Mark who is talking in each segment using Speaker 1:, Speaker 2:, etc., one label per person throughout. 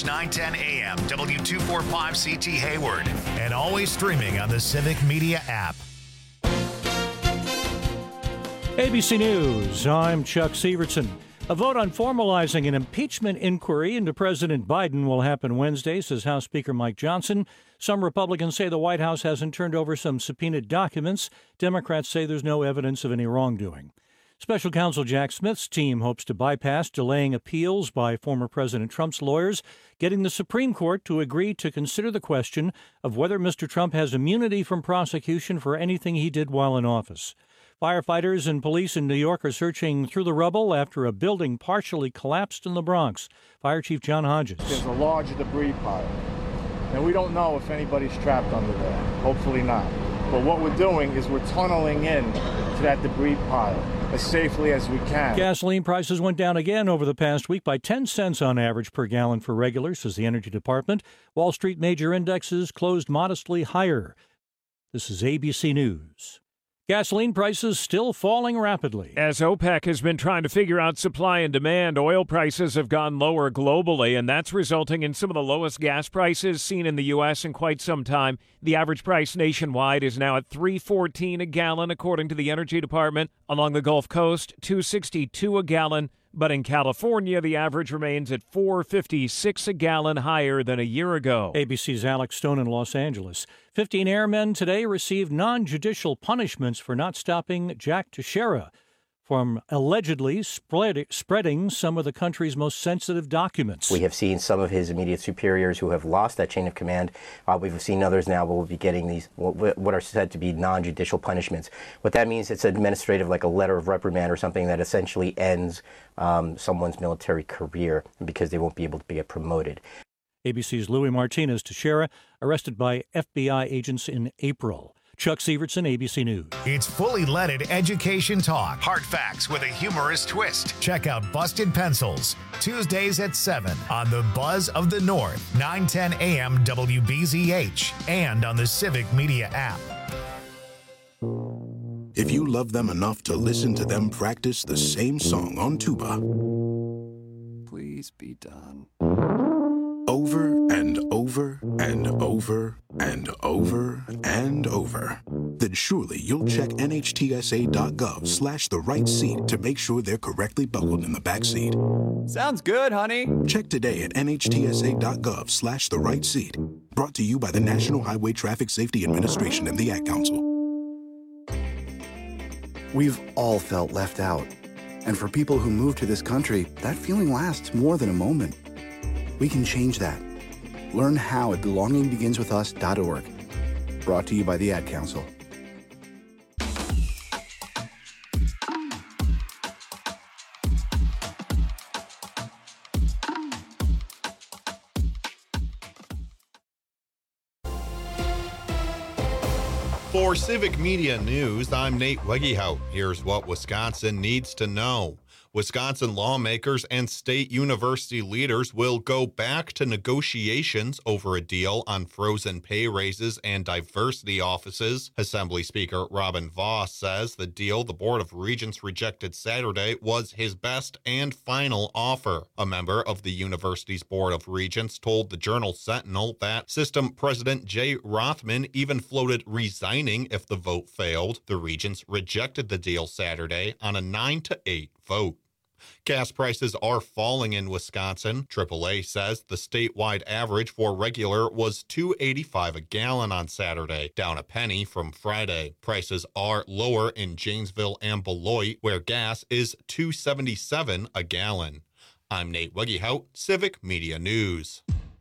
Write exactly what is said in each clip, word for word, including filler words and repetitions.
Speaker 1: nine ten A M, W two forty-five C T Hayward, and always streaming on the Civic Media app.
Speaker 2: A B C News, I'm Chuck Severson. A vote on formalizing an impeachment inquiry into President Biden will happen Wednesday, says House Speaker Mike Johnson. Some Republicans say the White House hasn't turned over some subpoenaed documents. Democrats say there's no evidence of any wrongdoing. Special counsel Jack Smith's team hopes to bypass delaying appeals by former President Trump's lawyers, getting the Supreme Court to agree to consider the question of whether Mister Trump has immunity from prosecution for anything he did while in office. Firefighters and police in New York are searching through the rubble after a building partially collapsed in the Bronx. Fire Chief John Hodges.
Speaker 3: There's a large debris pile, and we don't know if anybody's trapped under there. Hopefully not. But what we're doing is we're tunneling in to that debris pile as safely as we can.
Speaker 2: Gasoline prices went down again over the past week by ten cents on average per gallon for regular, says the Energy Department. Wall Street major indexes closed modestly higher. This is A B C News. Gasoline prices still falling rapidly.
Speaker 4: As OPEC has been trying to figure out supply and demand, oil prices have gone lower globally, and that's resulting in some of the lowest gas prices seen in the U S in quite some time. The average price nationwide is now at three fourteen a gallon, according to the Energy Department. Along the Gulf Coast, two sixty-two a gallon. But in California, the average remains at four fifty-six a gallon, higher than a year ago.
Speaker 2: A B C's Alex Stone in Los Angeles. Fifteen airmen today received non-judicial punishments for not stopping Jack Teixeira from allegedly spread, spreading some of the country's most sensitive documents.
Speaker 5: We have seen some of his immediate superiors who have lost that chain of command. Uh, we've seen others now who will be getting these, what are said to be non-judicial punishments. What that means, it's administrative, like a letter of reprimand or something that essentially ends um, someone's military career because they won't be able to get promoted.
Speaker 2: A B C's Louis Martinez Teixeira, arrested by F B I agents in April. Chuck Severson, A B C News.
Speaker 1: It's fully leaded education talk. Hard facts with a humorous twist. Check out Busted Pencils, Tuesdays at seven on the Buzz of the North, nine ten A M W B Z H, and on the Civic Media app.
Speaker 6: If you love them enough to listen to them practice the same song on tuba,
Speaker 7: please be done.
Speaker 6: Over and over and over and over and over, then surely you'll check nhtsa.gov slash the right seat to make sure they're correctly buckled in the back seat.
Speaker 7: Sounds good, honey.
Speaker 6: Check today at nhtsa.gov slash the right seat. Brought to you by the National Highway Traffic Safety Administration and the Ad Council.
Speaker 8: We've all felt left out. And for people who move to this country, that feeling lasts more than a moment. We can change that. Learn how at belonging begins with us dot org. Brought to you by the Ad Council.
Speaker 9: For Civic Media News, I'm Nate Wegehout. Here's what Wisconsin needs to know. Wisconsin lawmakers and state university leaders will go back to negotiations over a deal on frozen pay raises and diversity offices. Assembly Speaker Robin Vos says the deal the Board of Regents rejected Saturday was his best and final offer. A member of the university's Board of Regents told the Journal Sentinel that System President Jay Rothman even floated resigning if the vote failed. The Regents rejected the deal Saturday on a nine to eight vote. Gas prices are falling in Wisconsin. triple A says the statewide average for regular was two eighty-five a gallon on Saturday, down a penny from Friday. Prices are lower in Janesville and Beloit, where gas is two seventy-seven a gallon. I'm Nate Wegehout, Civic Media News.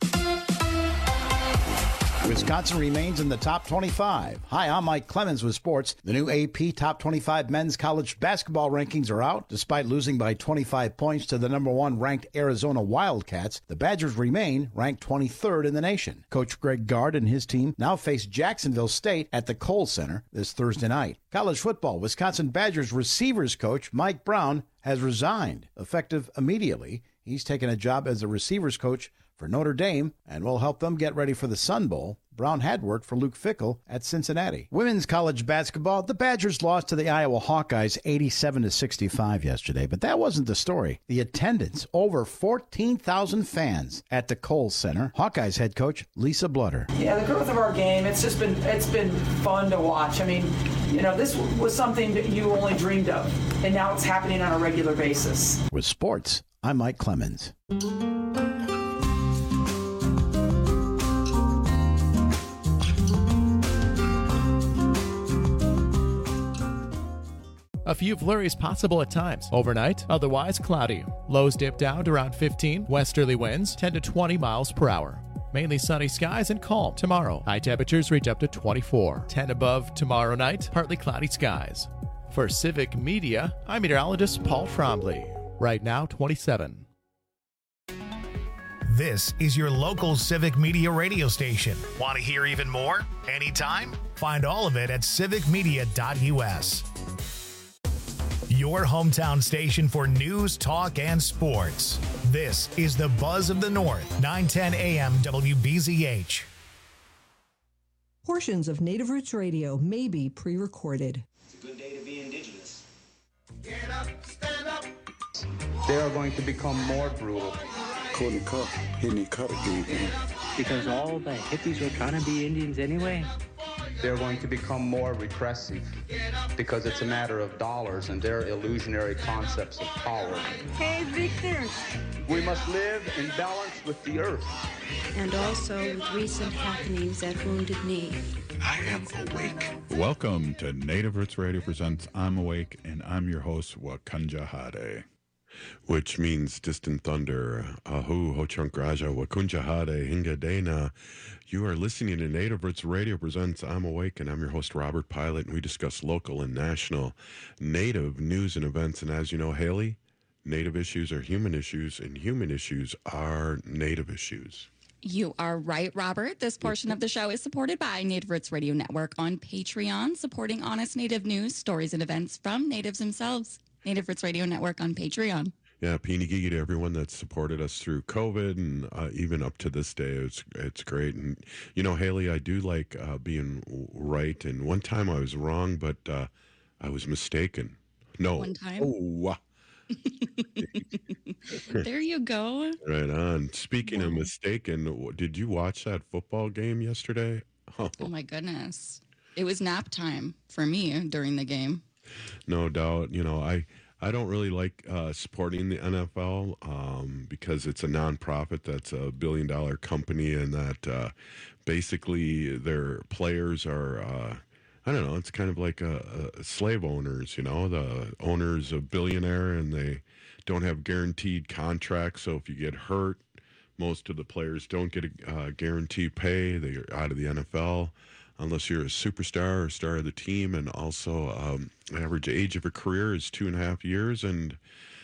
Speaker 10: Wisconsin remains in the top twenty-five. Hi, I'm Mike Clemens with sports. The new A P Top twenty-five men's college basketball rankings are out. Despite losing by twenty-five points to the number one ranked Arizona Wildcats, the Badgers remain ranked twenty-third in the nation. Coach Greg Gard and his team now face Jacksonville State at the Kohl Center this Thursday night. College football, Wisconsin Badgers receivers coach Mike Brown has resigned, effective immediately. He's taken a job as a receivers coach for Notre Dame and will help them get ready for the Sun Bowl. Brown had worked for Luke Fickell at Cincinnati. Women's college basketball, the Badgers lost to the Iowa Hawkeyes eighty-seven to sixty-five yesterday, but that wasn't the story. The attendance, over fourteen thousand fans at the Kohl Center. Hawkeyes head coach Lisa Blutter.
Speaker 11: Yeah, the growth of our game, it's just been it's been fun to watch. I mean, you know, this was something that you only dreamed of, and now it's happening on a regular basis.
Speaker 10: With sports, I'm Mike Clemens.
Speaker 12: A few flurries possible at times. Overnight, otherwise cloudy. Lows dip down to around fifteen. Westerly winds ten to twenty miles per hour. Mainly sunny skies and calm tomorrow. High temperatures reach up to twenty-four. ten above tomorrow night. Partly cloudy skies. For Civic Media, I'm meteorologist Paul Trombley. Right now, twenty-seven.
Speaker 1: This is your local Civic Media radio station. Want to hear even more? Anytime? Find all of it at civic media dot u s. Your hometown station for news, talk, and sports. This is the Buzz of the North, nine ten a m W B Z H.
Speaker 13: Portions of Native Roots Radio may be pre-recorded.
Speaker 14: It's a good day to be indigenous.
Speaker 15: Get up, stand up.
Speaker 16: They are going to become more brutal.
Speaker 17: Couldn't cut, hitting cut again.
Speaker 18: Because all the hippies were trying to be Indians anyway.
Speaker 16: They're going to become more repressive because it's a matter of dollars and their illusionary concepts of power.
Speaker 19: Hey, Victor.
Speaker 16: We must live in balance with the earth.
Speaker 19: And also with recent happenings at Wounded Knee.
Speaker 6: I am awake.
Speaker 20: Welcome to Native Roots Radio presents I'm Awake, and I'm your host, Wakanja Hade. Which means distant thunder. Ahu, Ho-Chunk Raja, Wakunja Hade, Hinga Dana. You are listening to Native Roots Radio presents I'm Awake, and I'm your host, Robert Pilot, and we discuss local and national Native news and events. And as you know, Haley, Native issues are human issues, and human issues are Native issues.
Speaker 21: You are right, Robert. This portion of the show is supported by Native Roots Radio Network on Patreon, supporting honest Native news, stories, and events from Natives themselves. Native Roots Radio Network on Patreon.
Speaker 20: Yeah, Peeny Gigi to everyone that's supported us through COVID and uh, even up to this day. It's it's great. And, you know, Haley, I do like uh, being right. And one time I was wrong, but uh, I was mistaken. No.
Speaker 21: One time?
Speaker 20: Oh,
Speaker 21: there you go.
Speaker 20: Right on. Speaking wow. of mistaken, did you watch that football game yesterday?
Speaker 21: Oh. oh, my goodness. It was nap time for me during the game.
Speaker 20: No doubt. You know, I, I don't really like uh, supporting the N F L um, because it's a nonprofit that's a billion dollar company, and that uh, basically their players are, uh, I don't know, it's kind of like a, a slave owners, you know, the owner's a billionaire and they don't have guaranteed contracts. So if you get hurt, most of the players don't get a uh, guaranteed pay. They're out of the N F L. Unless you're a superstar or star of the team. And also um, average age of a career is two and a half years. And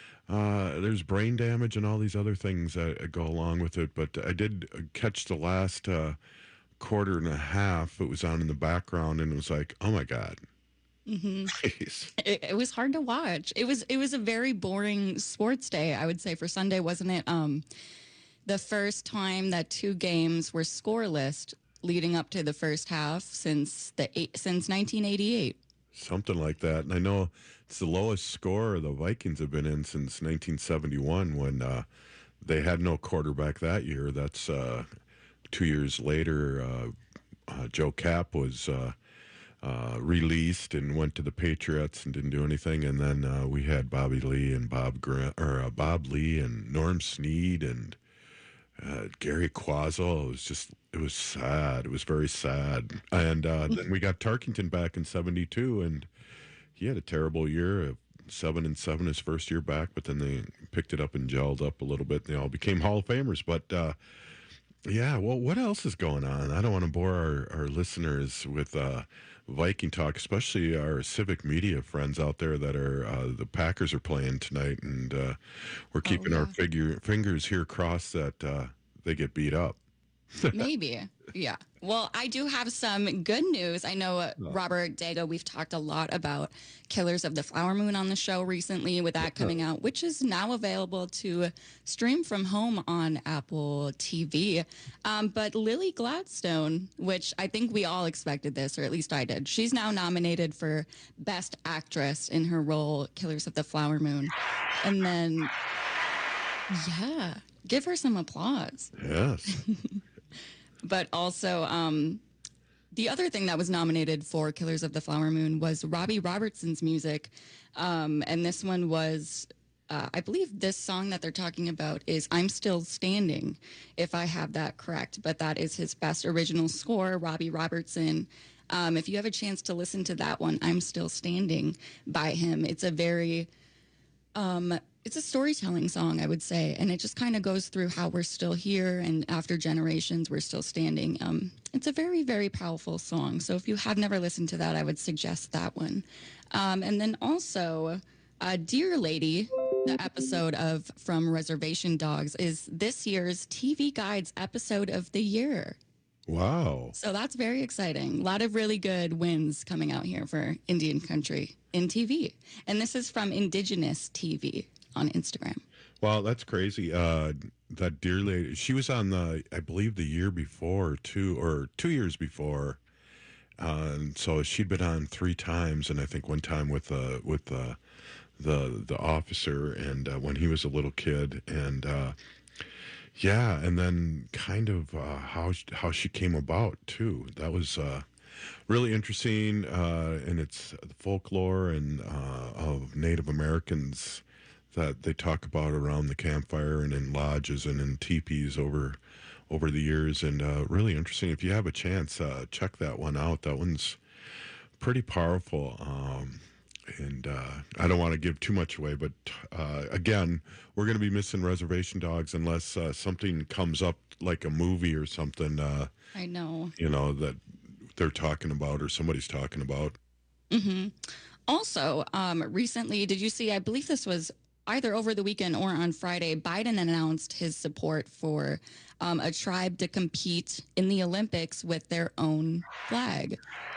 Speaker 20: uh, there's brain damage and all these other things that go along with it. But I did catch the last uh, quarter and a half. It was on in the background, and it was like, oh, my God.
Speaker 21: Mm-hmm. It, it was hard to watch. It was it was a very boring sports day, I would say, for Sunday, wasn't it? Um, the first time that two games were scoreless leading up to the first half since the eight, since nineteen eighty-eight.
Speaker 20: Something like that. And I know it's the lowest score the Vikings have been in since nineteen seventy-one, when uh, they had no quarterback that year. That's uh, two years later. Uh, uh, Joe Kapp was uh, uh, released and went to the Patriots and didn't do anything. And then uh, we had Bobby Lee and Bob Grant, or uh, Bob Lee and Norm Snead and Uh, Gary Quazzo. It was just, it was sad. It was very sad. And uh, then we got Tarkington back in seventy-two, and he had a terrible year, seven and seven his first year back, but then they picked it up and gelled up a little bit. They all became Hall of Famers. But uh, yeah, well, what else is going on? I don't want to bore our, our listeners with uh, Viking talk, especially our Civic Media friends out there that are, uh, the Packers are playing tonight, and uh, we're keeping oh, yeah. our figure, fingers here crossed that uh, they get beat up.
Speaker 21: Maybe. Yeah. Well, I do have some good news. I know, uh,
Speaker 20: Oh.
Speaker 21: Robert Dago, we've talked a lot about Killers of the Flower Moon on the show recently with that coming out, which is now available to stream from home on Apple T V. Um, but Lily Gladstone, which I think we all expected this, or at least I did, she's now nominated for Best Actress in her role, Killers of the Flower Moon. And then, yeah, give her some applause.
Speaker 20: Yes.
Speaker 21: But also, um, the other thing that was nominated for Killers of the Flower Moon was Robbie Robertson's music. Um, and this one was, uh, I believe this song that they're talking about is I'm Still Standing, if I have that correct. But that is his best original score, Robbie Robertson. Um, if you have a chance to listen to that one, I'm Still Standing by him, it's a very... Um, it's a storytelling song, I would say, and it just kind of goes through how we're still here, and after generations, we're still standing. Um, it's a very, very powerful song. So if you have never listened to that, I would suggest that one. Um, and then also, uh, Dear Lady, the episode of From Reservation Dogs, is this year's T V Guide's episode of the year.
Speaker 20: Wow.
Speaker 21: So that's very exciting. A lot of really good wins coming out here for Indian country in T V. And this is from Indigenous T V on Instagram.
Speaker 20: Wow, that's crazy. Uh, that Dear Lady, she was on the, I believe, the year before, two or two years before. Uh, and so she'd been on three times, and I think one time with uh, with uh, the the officer, and uh, when he was a little kid, and uh, yeah, and then kind of uh, how how she came about too. That was uh, really interesting, uh, and it's the folklore and uh, of Native Americans that they talk about around the campfire and in lodges and in teepees over over the years, and uh, really interesting. If you have a chance, uh, check that one out. That one's pretty powerful. Um, and uh, I don't want to give too much away, but uh, again, we're going to be missing Reservation Dogs unless uh, something comes up like a movie or something. Uh,
Speaker 21: I know.
Speaker 20: You know, that they're talking about or somebody's talking about.
Speaker 21: Mm-hmm. Also, um, recently, did you see, I believe this was either over the weekend or on Friday, Biden announced his support for um, a tribe to compete in the Olympics with their own flag.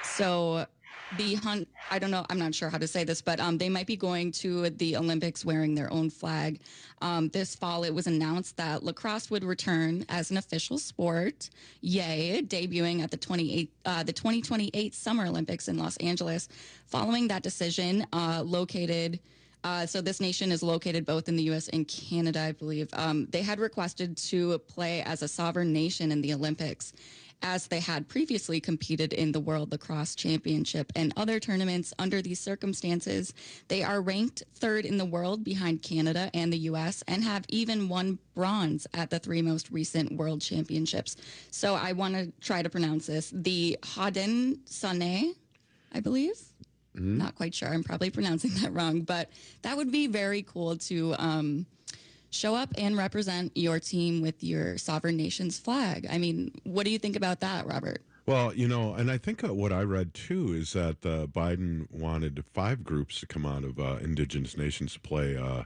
Speaker 21: So the hunt, I don't know, I'm not sure how to say this, but um, they might be going to the Olympics wearing their own flag. Um, this fall, it was announced that lacrosse would return as an official sport. Yay, debuting at the twenty-eight, uh, the twenty twenty-eight Summer Olympics in Los Angeles. Following that decision, uh, located Uh, so this nation is located both in the U S and Canada, I believe. Um, they had requested to play as a sovereign nation in the Olympics, as they had previously competed in the World Lacrosse Championship and other tournaments. Under these circumstances, they are ranked third in the world behind Canada and the U S and have even won bronze at the three most recent World Championships. So I want to try to pronounce this. The Haudenosaunee, I believe. Mm-hmm. Not quite sure. I'm probably pronouncing that wrong, but that would be very cool to um, show up and represent your team with your sovereign nation's flag. I mean, what do you think about that, Robert?
Speaker 20: Well, you know, and I think uh, what I read too is that uh, Biden wanted five groups to come out of uh, indigenous nations to play uh,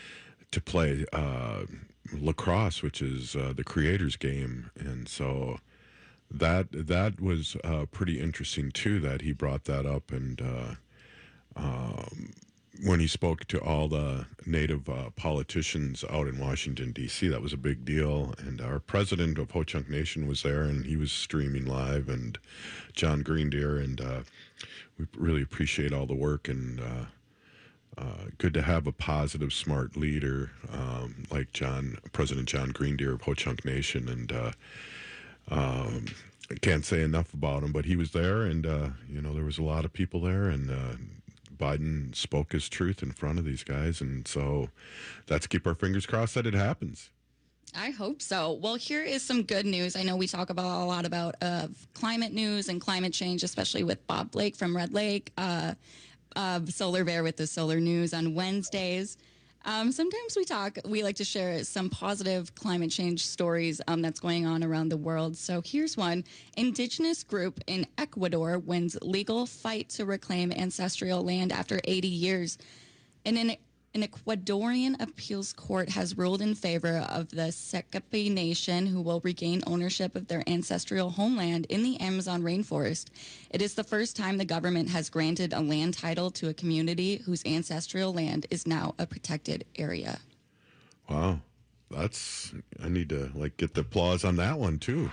Speaker 20: to play uh, lacrosse, which is uh, the creator's game, and so. That that was uh, pretty interesting too. That he brought that up, and uh, um, when he spoke to all the Native uh, politicians out in Washington D C, that was a big deal. And our president of Ho Chunk Nation was there, and he was streaming live. And John Greendeer, and uh, we really appreciate all the work, and uh, uh, good to have a positive, smart leader um, like John, President John Greendeer of Ho Chunk Nation, and. Uh, Um, I can't say enough about him, but he was there, and, uh, you know, there was a lot of people there, and uh, Biden spoke his truth in front of these guys, and so let's keep our fingers crossed that it happens.
Speaker 21: I hope so. Well, here is some good news. I know we talk about a lot about uh, climate news and climate change, especially with Bob Blake from Red Lake, uh, uh, Solar Bear with the Solar News on Wednesdays. Um, sometimes we talk, we like to share some positive climate change stories um, that's going on around the world. So here's one. Indigenous group in Ecuador wins legal fight to reclaim ancestral land after eighty years. And in An Ecuadorian appeals court has ruled in favor of the Secapi Nation, who will regain ownership of their ancestral homeland in the Amazon rainforest. It is the first time the government has granted a land title to a community whose ancestral land is now a protected area.
Speaker 20: Wow. That's, I need to like get the applause on that one too.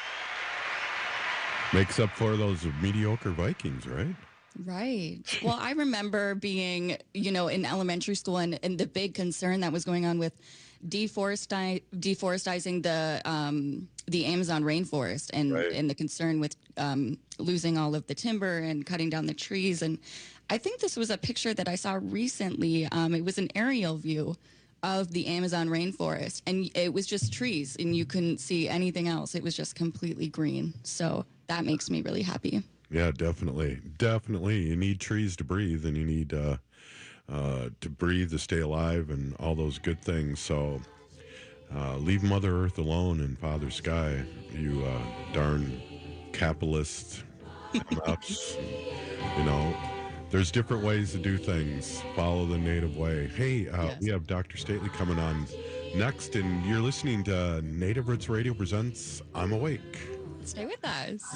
Speaker 20: Makes up for those mediocre Vikings, right?
Speaker 21: Right. Well, I remember being, you know, in elementary school and, and the big concern that was going on with deforesti- deforesting the um, the Amazon rainforest and, right. and the concern with um, losing all of the timber and cutting down the trees. And I think this was a picture that I saw recently. Um, it was an aerial view of the Amazon rainforest, and it was just trees, and you couldn't see anything else. It was just completely green. So that makes me really happy.
Speaker 20: Yeah, definitely. Definitely. You need trees to breathe, and you need uh, uh, to breathe to stay alive and all those good things. So uh, leave Mother Earth alone and Father Sky, you uh, darn capitalist nuts. You know, there's different ways to do things. Follow the native way. Hey, uh, yes. We have Doctor Stately coming on next, and you're listening to Native Roots Radio presents I'm Awake.
Speaker 21: Stay with us.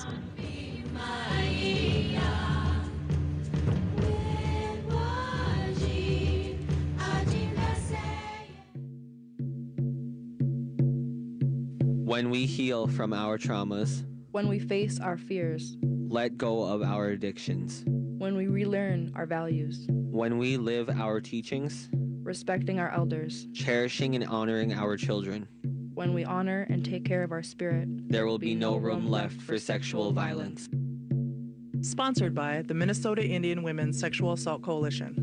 Speaker 3: When we heal from our traumas,
Speaker 22: when we face our fears,
Speaker 3: let go of our addictions,
Speaker 22: when we relearn our values,
Speaker 3: when we live our teachings,
Speaker 22: respecting our elders,
Speaker 3: cherishing and honoring our children,
Speaker 22: when we honor and take care of our spirit,
Speaker 3: there will be no room left for sexual violence.
Speaker 23: Sponsored by the Minnesota Indian Women's Sexual Assault Coalition.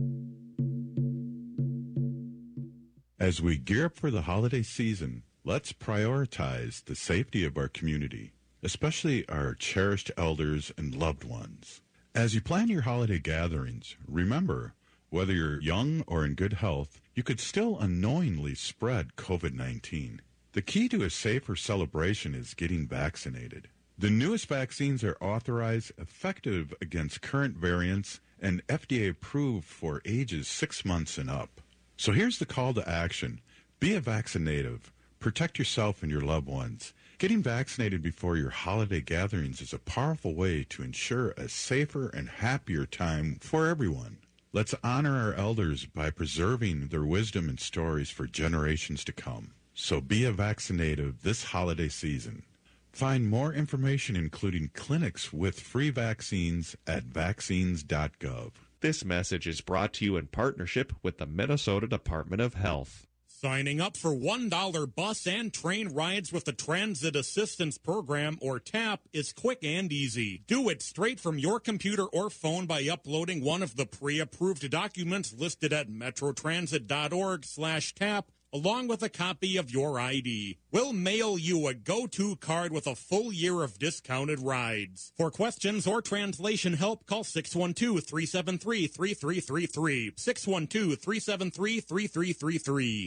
Speaker 20: As we gear up for the holiday season, let's prioritize the safety of our community, especially our cherished elders and loved ones. As you plan your holiday gatherings, remember, whether you're young or in good health, you could still unknowingly spread covid nineteen. The key to a safer celebration is getting vaccinated. The newest vaccines are authorized, effective against current variants, and F D A approved for ages six months and up. So here's the call to action. Be a vaccinative. Protect yourself and your loved ones. Getting vaccinated before your holiday gatherings is a powerful way to ensure a safer and happier time for everyone. Let's honor our elders by preserving their wisdom and stories for generations to come. So be a vaccinative this holiday season. Find more information, including clinics with free vaccines, at vaccines dot gov.
Speaker 24: This message is brought to you in partnership with the Minnesota Department of Health.
Speaker 25: Signing up for one dollar bus and train rides with the Transit Assistance Program, or TAP, is quick and easy. Do it straight from your computer or phone by uploading one of the pre-approved documents listed at metrotransit dot org slash tap, along with a copy of your I D. We'll mail you a go-to card with a full year of discounted rides. For questions or translation help, call six one two, three seven three, three three three three, six one two, three seven three, three three three three.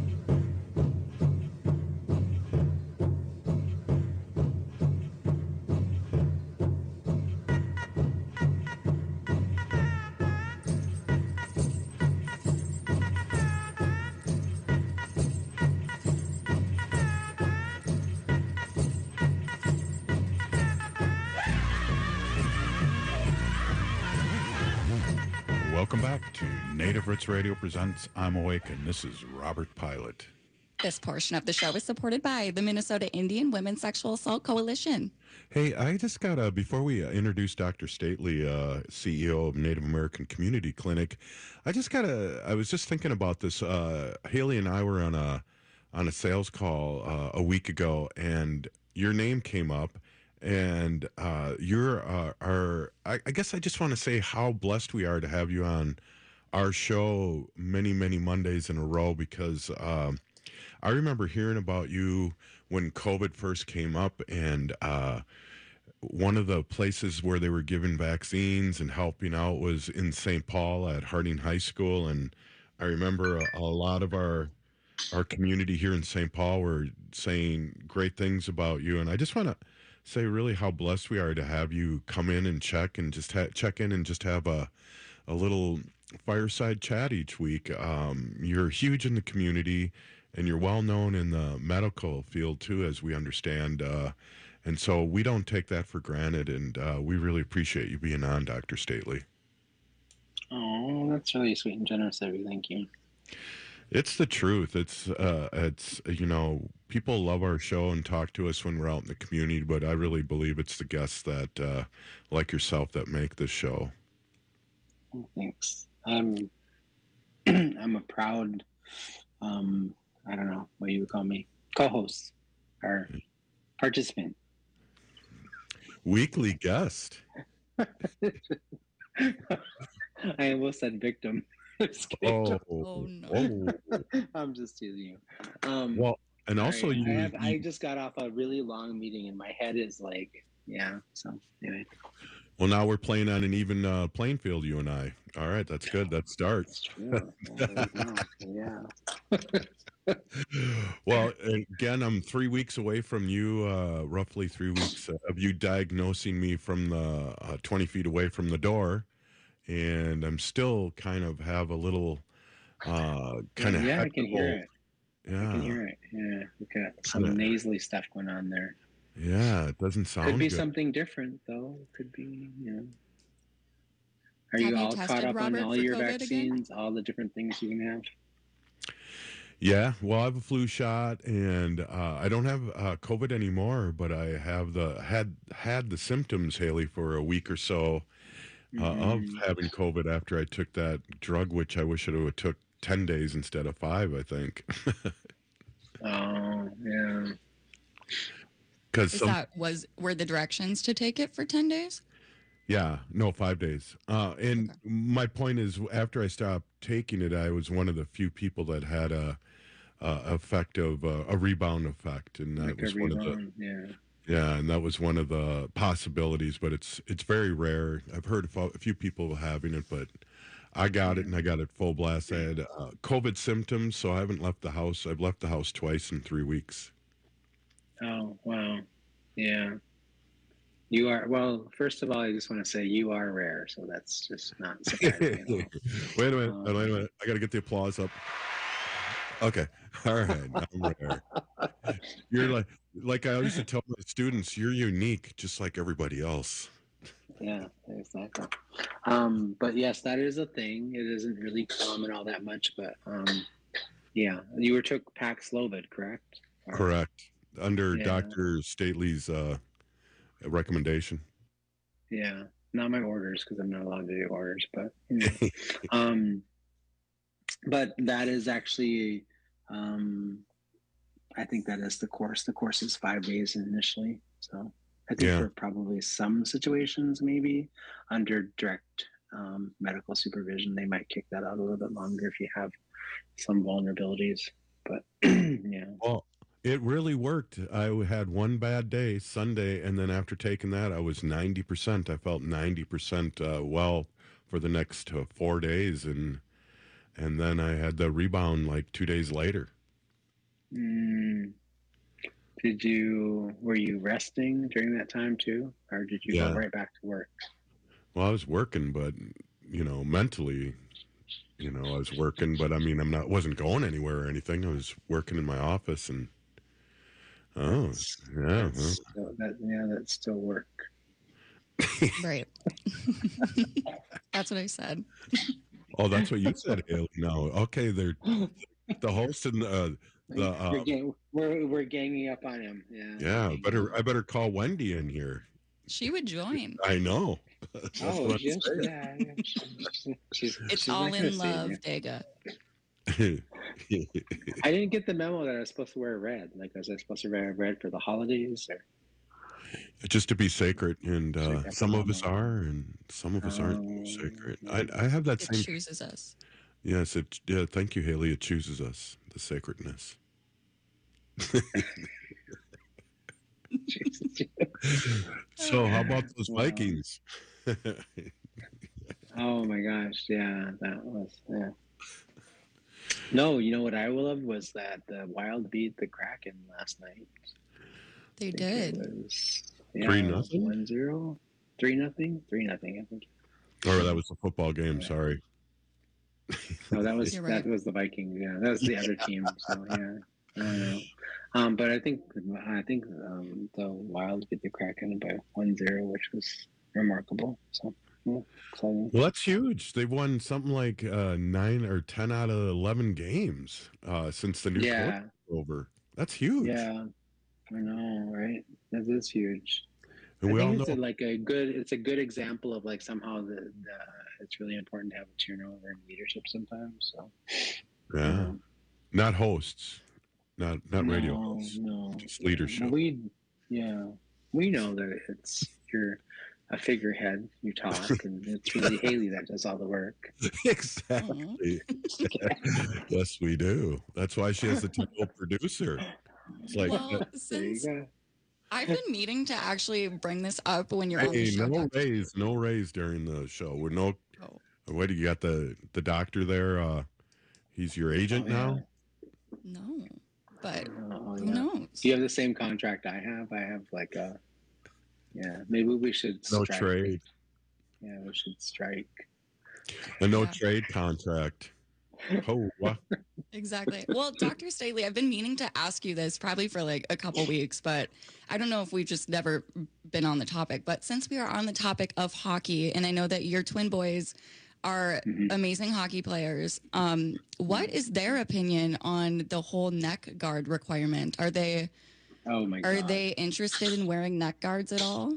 Speaker 20: Welcome back to Native Roots Radio presents I'm Awake, and this is Robert Pilot.
Speaker 21: This portion of the show is supported by the Minnesota Indian Women's Sexual Assault Coalition.
Speaker 20: Hey, I just got a, before we uh, introduce Doctor Stately, uh, C E O of Native American Community Clinic, I just got a, I was just thinking about this. Uh, Haley and I were on a, on a sales call uh, a week ago, and your name came up. And uh, you're uh, our, I, I guess I just want to say how blessed we are to have you on our show many, many Mondays in a row, because uh, I remember hearing about you when COVID first came up, and uh, one of the places where they were giving vaccines and helping out was in Saint Paul at Harding High School. And I remember a, a lot of our our community here in Saint Paul were saying great things about you. And I just want to say really how blessed we are to have you come in and check and just ha- check in and just have a a little fireside chat each week. Um, you're huge in the community, and you're well known in the medical field too, as we understand. Uh, and so we don't take that for granted, and uh, we really appreciate you being on, Doctor Stately.
Speaker 2: Oh, that's really sweet and generous of you. Thank you.
Speaker 20: It's the truth. It's, uh, it's you know, people love our show and talk to us when we're out in the community, but I really believe it's the guests that, uh, like yourself, that make this show.
Speaker 2: Oh, thanks. I'm, I'm a proud, um, I don't know what you would call me, co-host or participant.
Speaker 20: Weekly guest.
Speaker 2: I almost said victim.
Speaker 20: Oh, oh no.
Speaker 2: I'm just teasing you. Um,
Speaker 20: well, and also
Speaker 2: I,
Speaker 20: you,
Speaker 2: I, have,
Speaker 20: you,
Speaker 2: I just got off a really long meeting and my head is like, yeah. So anyway.
Speaker 20: Well, now we're playing on an even uh, playing field, you and I. All right, that's good. That starts.
Speaker 2: Yeah.
Speaker 20: Well, again, I'm three weeks away from you, uh, roughly three weeks of you diagnosing me from the uh, twenty feet away from the door. And I'm still kind of have a little uh, kind of
Speaker 2: yeah, I can hear it.
Speaker 20: Yeah,
Speaker 2: I can hear it. Yeah, we've got some
Speaker 20: kinda,
Speaker 2: nasally stuff going on there.
Speaker 20: Yeah, it doesn't sound.
Speaker 2: Could be
Speaker 20: good.
Speaker 2: something different though. Could be, you know. Are
Speaker 21: have
Speaker 2: you
Speaker 21: you
Speaker 2: all caught up
Speaker 21: Robert,
Speaker 2: on all
Speaker 21: for
Speaker 2: your
Speaker 21: COVID
Speaker 2: vaccines?
Speaker 21: again?
Speaker 2: All the different things you can have.
Speaker 20: Yeah, well, I have a flu shot, and uh, I don't have uh, COVID anymore, but I have the had had the symptoms, Haley, for a week or so. Uh,
Speaker 2: Mm-hmm.
Speaker 20: of having COVID after I took that drug, which I wish it would have took ten days instead of five, I think.
Speaker 2: Oh, yeah.
Speaker 20: Because
Speaker 21: Is that was were the directions to take it for ten days?
Speaker 20: Yeah, no, five days. Uh, and okay. My point is, after I stopped taking it, I was one of the few people that had a, a effect of uh, a rebound effect, and that
Speaker 2: like
Speaker 20: was
Speaker 2: a
Speaker 20: one
Speaker 2: rebound,
Speaker 20: of the
Speaker 2: yeah.
Speaker 20: Yeah, and that was one of the possibilities, but it's it's very rare. I've heard of a few people having it, but I got it, and I got it full blast. I had uh, COVID symptoms, so I haven't left the house. I've left the house twice in three weeks.
Speaker 2: Oh, wow. Yeah. You are, well, first of all, I just want to say you are rare, so that's just not surprising at all.
Speaker 20: Wait a minute,
Speaker 2: Um,
Speaker 20: wait a minute. I got to get the applause up. Okay, all right, I'm rare. You're like, like I used to tell my students, you're unique, just like everybody else.
Speaker 2: Yeah, exactly. Um, but yes, that is a thing. It isn't really common all that much, but um, yeah, you were took Paxlovid, correct? Or,
Speaker 20: Correct. Under
Speaker 2: yeah.
Speaker 20: Doctor Stately's uh, recommendation.
Speaker 2: Yeah, not my orders because I'm not allowed to do orders, but you know. um, but that is actually, um, I think that is the course. The course is five days initially, so. I think
Speaker 20: Yeah.
Speaker 2: for probably some situations, maybe under direct um, medical supervision, they might kick that out a little bit longer if you have some vulnerabilities. But yeah,
Speaker 20: Well, it really worked. I had one bad day, Sunday, and then after taking that, I was ninety percent. I felt ninety percent uh, well for the next uh, four days, and and then I had the rebound like two days later.
Speaker 2: mm, did you were you resting during that time too, or did you
Speaker 20: Yeah.
Speaker 2: go right back to work?
Speaker 20: Well, I was working, but you know, mentally, you know, I was working, but I mean, I'm not wasn't going anywhere or anything. I was working in my office, and oh, yeah, well,
Speaker 2: That's still, that yeah, that's still work.
Speaker 21: Right. That's what I said.
Speaker 20: oh, that's what you said, Haley. No, okay, they're the host and uh, the
Speaker 2: You're
Speaker 20: uh,
Speaker 2: gang- we're we're ganging up on him. Yeah.
Speaker 20: yeah. Better I better call Wendy in here.
Speaker 21: She would join.
Speaker 20: I know. That's
Speaker 2: Oh,
Speaker 20: what I'm
Speaker 2: yes,
Speaker 20: saying.
Speaker 2: yeah, yeah. She's, she's,
Speaker 21: It's
Speaker 2: she's
Speaker 21: all
Speaker 2: not gonna
Speaker 21: in
Speaker 2: say
Speaker 21: love,
Speaker 2: it.
Speaker 21: Dega.
Speaker 2: I didn't get the memo that I was supposed to wear red. Like, was I supposed to wear red for the holidays? Or
Speaker 20: Just to be sacred, and uh,
Speaker 2: Sacred.
Speaker 20: some of us are, and some of us aren't
Speaker 2: Oh,
Speaker 20: sacred. I I have that
Speaker 21: It
Speaker 20: same.
Speaker 21: chooses us.
Speaker 20: Yes, it. Yeah, thank you, Haley. It chooses us, the sacredness. So, how about those
Speaker 2: Wow.
Speaker 20: Vikings?
Speaker 2: Oh my gosh, yeah, that was yeah. No, you know what I loved was that the Wild beat the Kraken last night.
Speaker 21: They
Speaker 2: I think
Speaker 21: did.
Speaker 2: It was, yeah,
Speaker 20: Three
Speaker 2: it was
Speaker 20: nothing?
Speaker 2: one zero, three nothing, three nothing. I think.
Speaker 20: Or that was the football game. Sorry.
Speaker 2: No, that was
Speaker 21: You're
Speaker 2: that
Speaker 21: right.
Speaker 2: was the Vikings. Yeah, that was the other team. So yeah, I don't know. Um, but I think I think um, the Wild get the Kraken by one zero, which was remarkable. So yeah, exciting.
Speaker 20: Well, that's huge. They've won something like uh, nine or ten out of eleven games uh, since the new
Speaker 2: Yeah.
Speaker 20: quarter was over. That's huge.
Speaker 2: Yeah, I know, right? That is huge.
Speaker 20: And
Speaker 2: I
Speaker 20: we all
Speaker 2: think it's
Speaker 20: know.
Speaker 2: a, like a good. It's a good example of like somehow the, the it's really important to have a turnover in leadership sometimes. So
Speaker 20: Yeah. Not hosts. Not not radio
Speaker 2: no,
Speaker 20: hosts.
Speaker 2: no,
Speaker 20: Just leadership.
Speaker 2: we yeah we know that it's you're a figurehead. You talk, and it's really Haley that does all the work.
Speaker 20: Exactly. Yes, we do. That's why she has the title producer. It's like,
Speaker 21: Well,
Speaker 20: uh,
Speaker 21: since
Speaker 2: go.
Speaker 21: I've been meeting to actually bring this up when you're on the
Speaker 20: hey,
Speaker 21: show.
Speaker 20: no
Speaker 21: Doctor.
Speaker 20: raise, no raise during the show. We're no.
Speaker 21: Oh.
Speaker 20: What do you got? The the doctor there. Uh, he's your agent
Speaker 2: Oh, yeah.
Speaker 20: now.
Speaker 21: No, but
Speaker 2: Oh,
Speaker 21: who
Speaker 2: yeah.
Speaker 21: knows?
Speaker 2: Do you have the same contract I have? I have like a yeah. Maybe we should
Speaker 20: No
Speaker 2: strike.
Speaker 20: trade.
Speaker 2: Yeah, we should strike.
Speaker 20: A no
Speaker 21: Yeah.
Speaker 20: trade contract. Oh, wow.
Speaker 21: Exactly. Well, Doctor Staley, I've been meaning to ask you this probably for like a couple weeks, but I don't know if we've just never been on the topic. But since we are on the topic of hockey, and I know that your twin boys are
Speaker 2: Mm-hmm.
Speaker 21: amazing hockey players, um, what is their opinion on the whole neck guard requirement? Are they
Speaker 2: Oh my
Speaker 21: are
Speaker 2: god.
Speaker 21: they interested in wearing neck guards at all?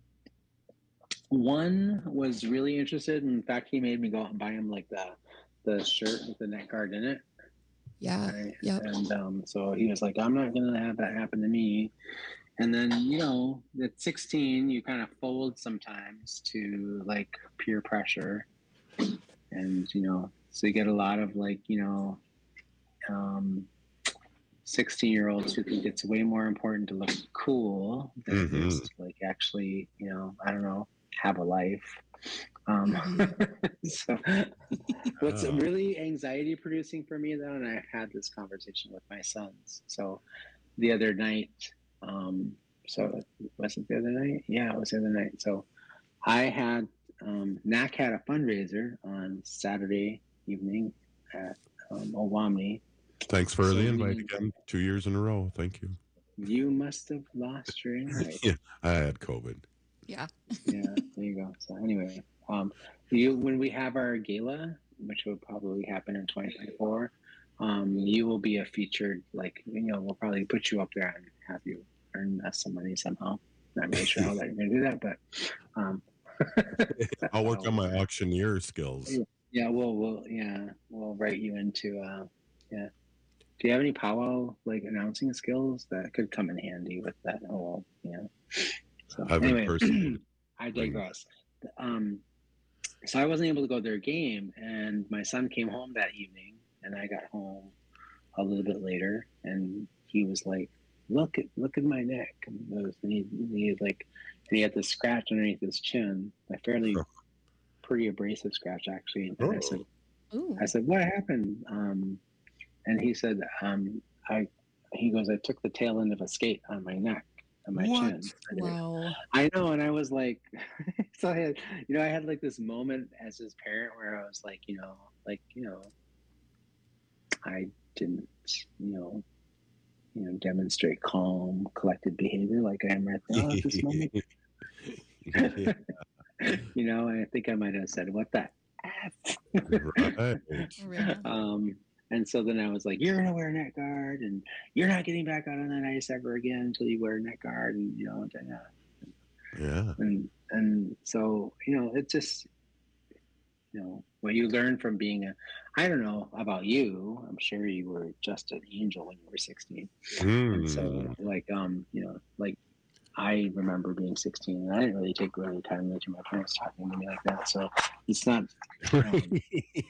Speaker 2: One was really interested. In fact, he made me go out and buy him like the the shirt with the neck guard in it.
Speaker 21: Yeah.
Speaker 2: Right?
Speaker 21: Yep.
Speaker 2: And um, so he was like, I'm not going to have that happen to me. And then, you know, at sixteen, you kind of fold sometimes to like peer pressure. And, you know, so you get a lot of like, you know, um, sixteen year olds who think it's way more important to look cool than it is to like actually, you know, I don't know, have a life. Um, so what's
Speaker 20: Oh.
Speaker 2: really anxiety producing for me though, and I've had this conversation with my sons. So the other night, um, so was it the other night? Yeah, it was the other night. So I had, um, N A C had a fundraiser on Saturday evening at um, Owamni.
Speaker 20: Thanks for
Speaker 2: So
Speaker 20: the
Speaker 2: we-
Speaker 20: invite again. Two years in a row. Thank you.
Speaker 2: You must have lost your invite.
Speaker 20: Yeah, I had COVID.
Speaker 21: Yeah.
Speaker 2: Yeah, there you go. So anyway, um, you when we have our gala, which will probably happen in twenty twenty-four, um, you will be a featured, like, you know, we'll probably put you up there and have you earn us some money somehow. Not really sure how that you're gonna do that, but um,
Speaker 20: I'll work on my auctioneer skills.
Speaker 2: yeah, we'll we'll yeah we'll write you into uh, yeah. Do you have any powwow like announcing skills that could come in handy with that? Oh, well, yeah. So
Speaker 20: I've
Speaker 2: anyway,
Speaker 20: impersonated
Speaker 2: I digress. Um, so I wasn't able to go to their game, and my son came home that evening, and I got home a little bit later, and he was like, "Look at look at my neck," and, it was, and he, he had like, and he had this scratch underneath his chin, a fairly pretty abrasive scratch actually. And I said,
Speaker 21: Ooh.
Speaker 2: I said, "What happened?" Um, and he said, um, "I," he goes, "I took the tail end of a skate on my neck." On my
Speaker 21: What?
Speaker 2: chin.
Speaker 21: Wow.
Speaker 2: I know, and I was like, so I had, you know, I had like this moment as his parent where I was like, you know, like, you know, I didn't, you know, you know, demonstrate calm, collected behavior like I am right now at this moment. You know, I think I might have said, "What the F?"
Speaker 20: Right.
Speaker 2: um, and so then I was like, "You're gonna wear a neck guard, and you're not getting back out on that ice ever again until you wear a neck guard." And you know, and, uh,
Speaker 20: Yeah.
Speaker 2: and and so you know, it just, you know, what you learn from being a, I don't know about you. I'm sure you were just an angel when you were sixteen. And so
Speaker 20: Mm.
Speaker 2: like, um, you know, like I remember being sixteen, and I didn't really take really time to my parents talking to me like that. So it's not. Um,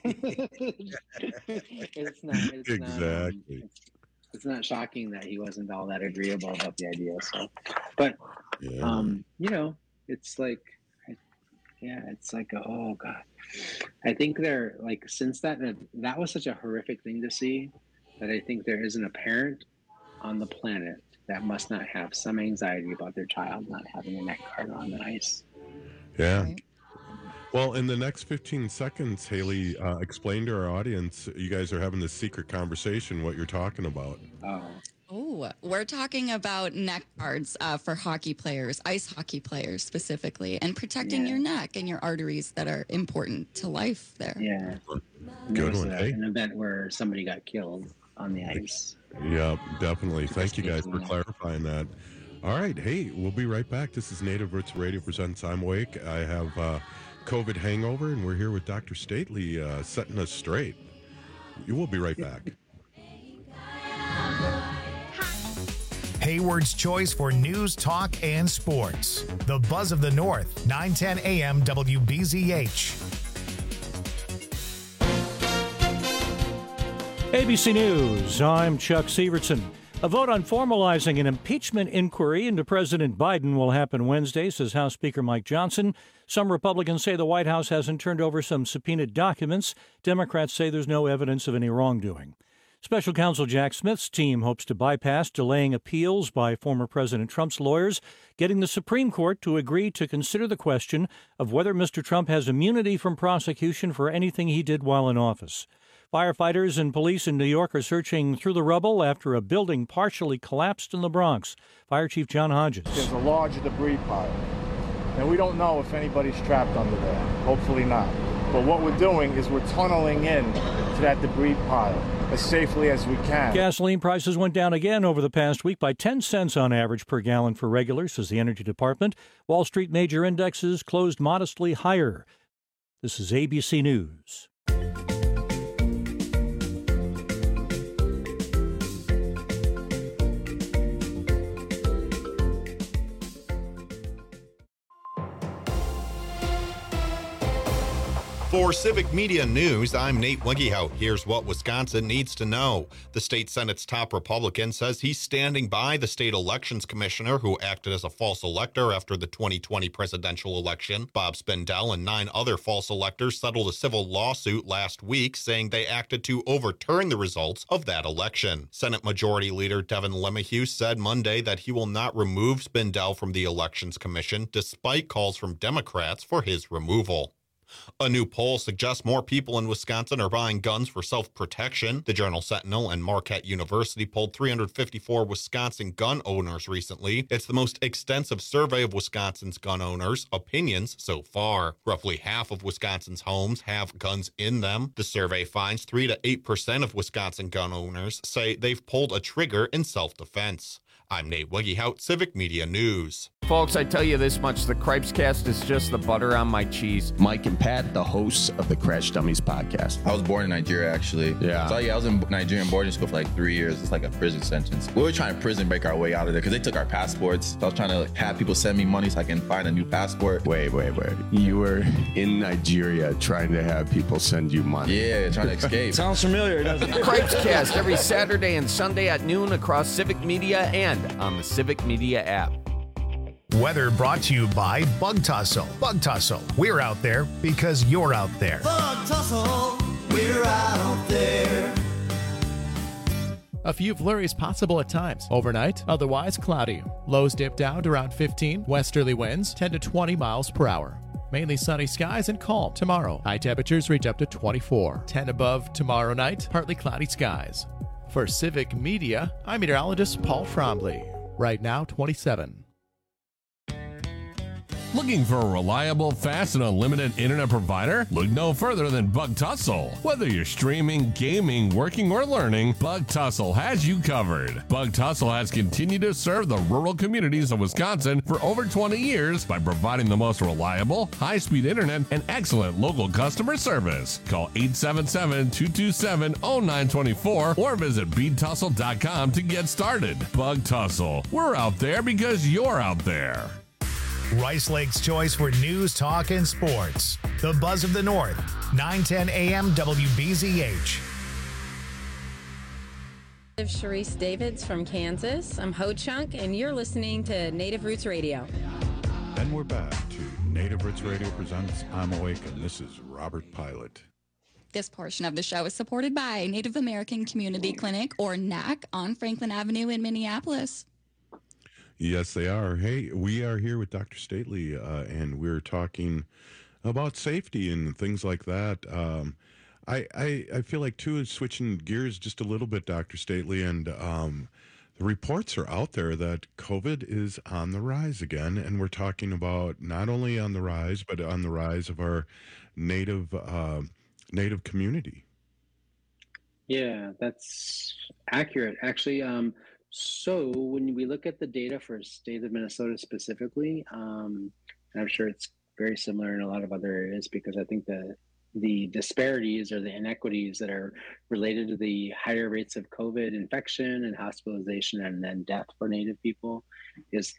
Speaker 2: it's not. It's Not, um,
Speaker 20: Exactly.
Speaker 2: it's, it's not shocking that he wasn't all that agreeable about the idea. So, but
Speaker 20: Yeah.
Speaker 2: um, you know, it's like, yeah, it's like, oh God. I think they're like, since that that was such a horrific thing to see, that I think there isn't a parent on the planet that must not have some anxiety about their child not having a neck guard on the ice.
Speaker 20: Yeah. Well, in the next fifteen seconds, Haley, uh, explain to our audience, you guys are having this secret conversation, what you're talking about.
Speaker 2: Oh.
Speaker 21: Oh, we're talking about neck guards uh, for hockey players, ice hockey players specifically, and protecting
Speaker 2: Yeah.
Speaker 21: your neck and your arteries that are important to life there.
Speaker 2: Yeah. And
Speaker 20: Good
Speaker 2: there was
Speaker 20: one,
Speaker 2: a-
Speaker 20: hey?
Speaker 2: An event where somebody got killed on the ice.
Speaker 20: Yeah, definitely. Thank you guys for clarifying that. All right. Hey, we'll be right back. This is Native Roots Radio presents I'm Awake. I have uh, COVID hangover, and we're here with Doctor Stately uh, setting us straight. You will be right back.
Speaker 1: Hayward's choice for news, talk, and sports. The Buzz of the North, nine ten A M W B Z H.
Speaker 4: A B C News, I'm Chuck Severson. A vote on formalizing an impeachment inquiry into President Biden will happen Wednesday, says House Speaker Mike Johnson. Some Republicans say the White House hasn't turned over some subpoenaed documents. Democrats say there's no evidence of any wrongdoing. Special Counsel Jack Smith's team hopes to bypass delaying appeals by former President Trump's lawyers, getting the Supreme Court to agree to consider the question of whether Mister Trump has immunity from prosecution for anything he did while in office. Firefighters and police in New York are searching through the rubble after a building partially collapsed in the Bronx. Fire Chief John Hodges.
Speaker 5: There's a large debris pile, and we don't know if anybody's trapped under there. Hopefully not. But what we're doing is we're tunneling in to that debris pile as safely as we can.
Speaker 4: Gasoline prices went down again over the past week by ten cents on average per gallon for regulars, says the Energy Department. Wall Street major indexes closed modestly higher. This is A B C News.
Speaker 7: For Civic Media News, I'm Nate Wiggyhout. Here's what Wisconsin needs to know. The state Senate's top Republican says he's standing by the state elections commissioner who acted as a false elector after the twenty twenty presidential election. Bob Spindell and nine other false electors settled a civil lawsuit last week saying they acted to overturn the results of that election. Senate Majority Leader Devin LeMahieu said Monday that he will not remove Spindell from the Elections Commission despite calls from Democrats for his removal. A new poll suggests more people in Wisconsin are buying guns for self-protection. The Journal Sentinel and Marquette University polled three hundred fifty-four Wisconsin gun owners recently. It's the most extensive survey of Wisconsin's gun owners' opinions so far. Roughly half of Wisconsin's homes have guns in them. The survey finds three to eight percent of Wisconsin gun owners say they've pulled a trigger in self-defense. I'm Nate Wiggyhout, Civic Media News.
Speaker 8: Folks, I tell you this much, the Cripescast is just the butter on my cheese.
Speaker 9: Mike and Pat, the hosts of the Crash Dummies podcast.
Speaker 26: I was born in Nigeria, actually.
Speaker 9: Yeah.
Speaker 26: So, yeah, I was in Nigerian boarding school for like three years. It's like a prison sentence. We were trying to prison break our way out of there because they took our passports. So I was trying to like, have people send me money so I can find a new passport.
Speaker 9: Wait, wait, wait. You were in Nigeria trying to have people send you money.
Speaker 26: Yeah, trying to escape.
Speaker 9: Sounds familiar, doesn't it?
Speaker 8: Cripescast every Saturday and Sunday at noon across Civic Media and on the Civic Media app.
Speaker 1: Weather brought to you by Bug Tussle. Bug Tussle, we're out there because you're out there.
Speaker 15: Bug Tussle, we're out there.
Speaker 12: A few flurries possible at times. Overnight, otherwise cloudy. Lows dip down to around fifteen. Westerly winds ten to twenty miles per hour. Mainly sunny skies and calm tomorrow. High temperatures reach up to twenty-four. ten above tomorrow night, partly cloudy skies. For Civic Media, I'm meteorologist Paul Frombley. Right now, twenty-seven.
Speaker 27: Looking for a reliable, fast, and unlimited internet provider? Look no further than Bug Tussle. Whether you're streaming, gaming, working, or learning, Bug Tussle has you covered. Bug Tussle has continued to serve the rural communities of Wisconsin for over twenty years by providing the most reliable, high-speed internet and excellent local customer service. Call eight seven seven, two two seven, zero nine two four or visit bead tussle dot com to get started. Bug Tussle. We're out there because you're out there.
Speaker 1: Rice Lake's choice for news, talk, and sports. The Buzz of the North, nine ten A M W B Z H.
Speaker 28: I'm Sharice Davids from Kansas. I'm Ho Chunk, and you're listening to Native Roots Radio.
Speaker 20: And we're back to Native Roots Radio presents I'm Awake, and this is Robert Pilot.
Speaker 21: This portion of the show is supported by Native American Community Clinic, or N A C, on Franklin Avenue in Minneapolis.
Speaker 20: Yes, they are. Hey, we are here with Doctor Stately, uh, and we're talking about safety and things like that. Um, I, I I feel like too, switching gears just a little bit, Doctor Stately, and um, the reports are out there that COVID is on the rise again, and we're talking about not only on the rise, but on the rise of our native uh, native community.
Speaker 2: Yeah, that's accurate. Actually, um, so when we look at the data for the state of Minnesota specifically, um, and I'm sure it's very similar in a lot of other areas, because I think the the disparities or the inequities that are related to the higher rates of COVID infection and hospitalization and then death for Native people is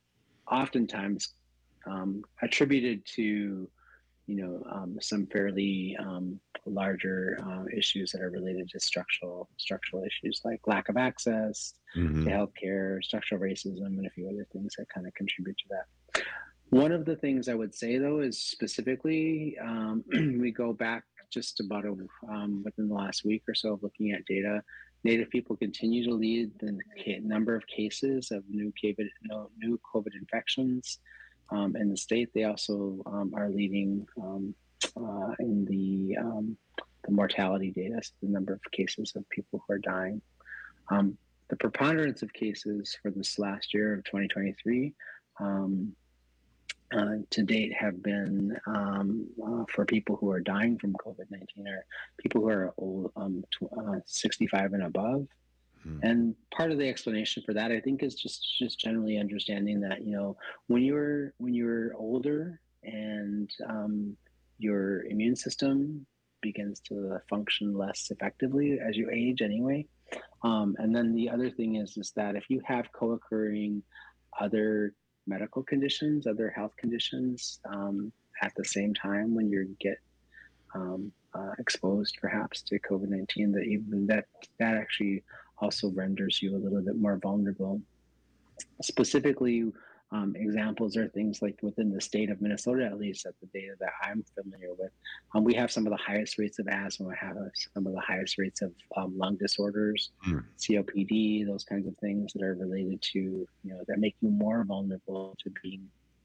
Speaker 2: oftentimes um, attributed to, you know, um, some fairly um, larger uh, issues that are related to structural structural issues like lack of access
Speaker 20: Mhm.
Speaker 2: to healthcare, structural racism, and a few other things that kind of contribute to that. One of the things I would say, though, is specifically um, we go back just about a, um, within the last week or so of looking at data. Native people continue to lead the ca- number of cases of new COVID, no, new COVID infections um, in the state. They also um, are leading um, uh, in the, um, the mortality data, so the number of cases of people who are dying. Um, the preponderance of cases for this last year of twenty twenty-three um, uh, to date have been um, uh, for people who are dying from COVID nineteen or people who are old, um, tw- uh, sixty-five and above. And part of the explanation for that, I think, is just just generally understanding that, you know, when you're when you're older and um, your immune system begins to function less effectively as you age anyway. Um, and then the other thing is is that if you have co-occurring other medical conditions, other health conditions um, at the same time when you get um, uh, exposed perhaps to COVID nineteen, that even that that actually also renders you a little bit more vulnerable. Specifically, um, examples are things like within the state of Minnesota, at least at the data that I'm familiar with, um, we have some of the highest rates of asthma, we have some of the highest rates of um, lung disorders,
Speaker 20: Mm.
Speaker 2: C O P D, those kinds of things that are related to, you know, that make you more vulnerable to being.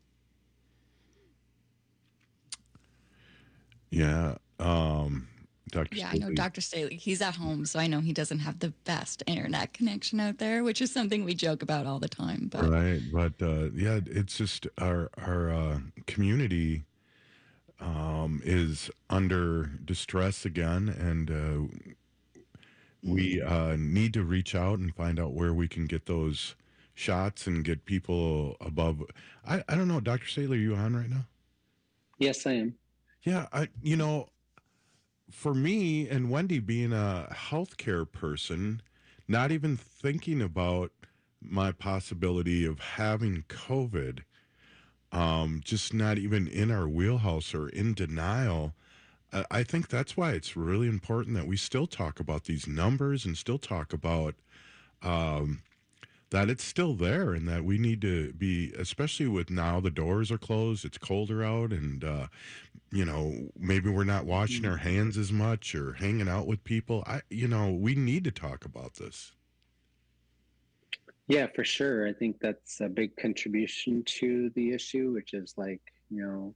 Speaker 20: Yeah, um, Doctor
Speaker 21: Yeah, I know
Speaker 20: Stately.
Speaker 21: Doctor Staley. He's at home, so I know he doesn't have the best internet connection out there, which is something we joke about all the time. But
Speaker 20: Right, but uh, yeah, it's just our our uh, community um, is under distress again, and uh, we uh, need to reach out and find out where we can get those shots and get people above. I, I don't know, Doctor Saylor, are you on right now?
Speaker 2: Yes, I am.
Speaker 20: Yeah, I you know, for me and Wendy being a healthcare person, not even thinking about my possibility of having COVID, um, just not even in our wheelhouse or in denial. I I think that's why it's really important that we still talk about these numbers and still talk about um, that it's still there and that we need to be, especially with now the doors are closed, it's colder out, and, uh, you know, maybe we're not washing our hands as much or hanging out with people. I, you know, we need to talk about this.
Speaker 2: Yeah, for sure. I think that's a big contribution to the issue, which is like, you know,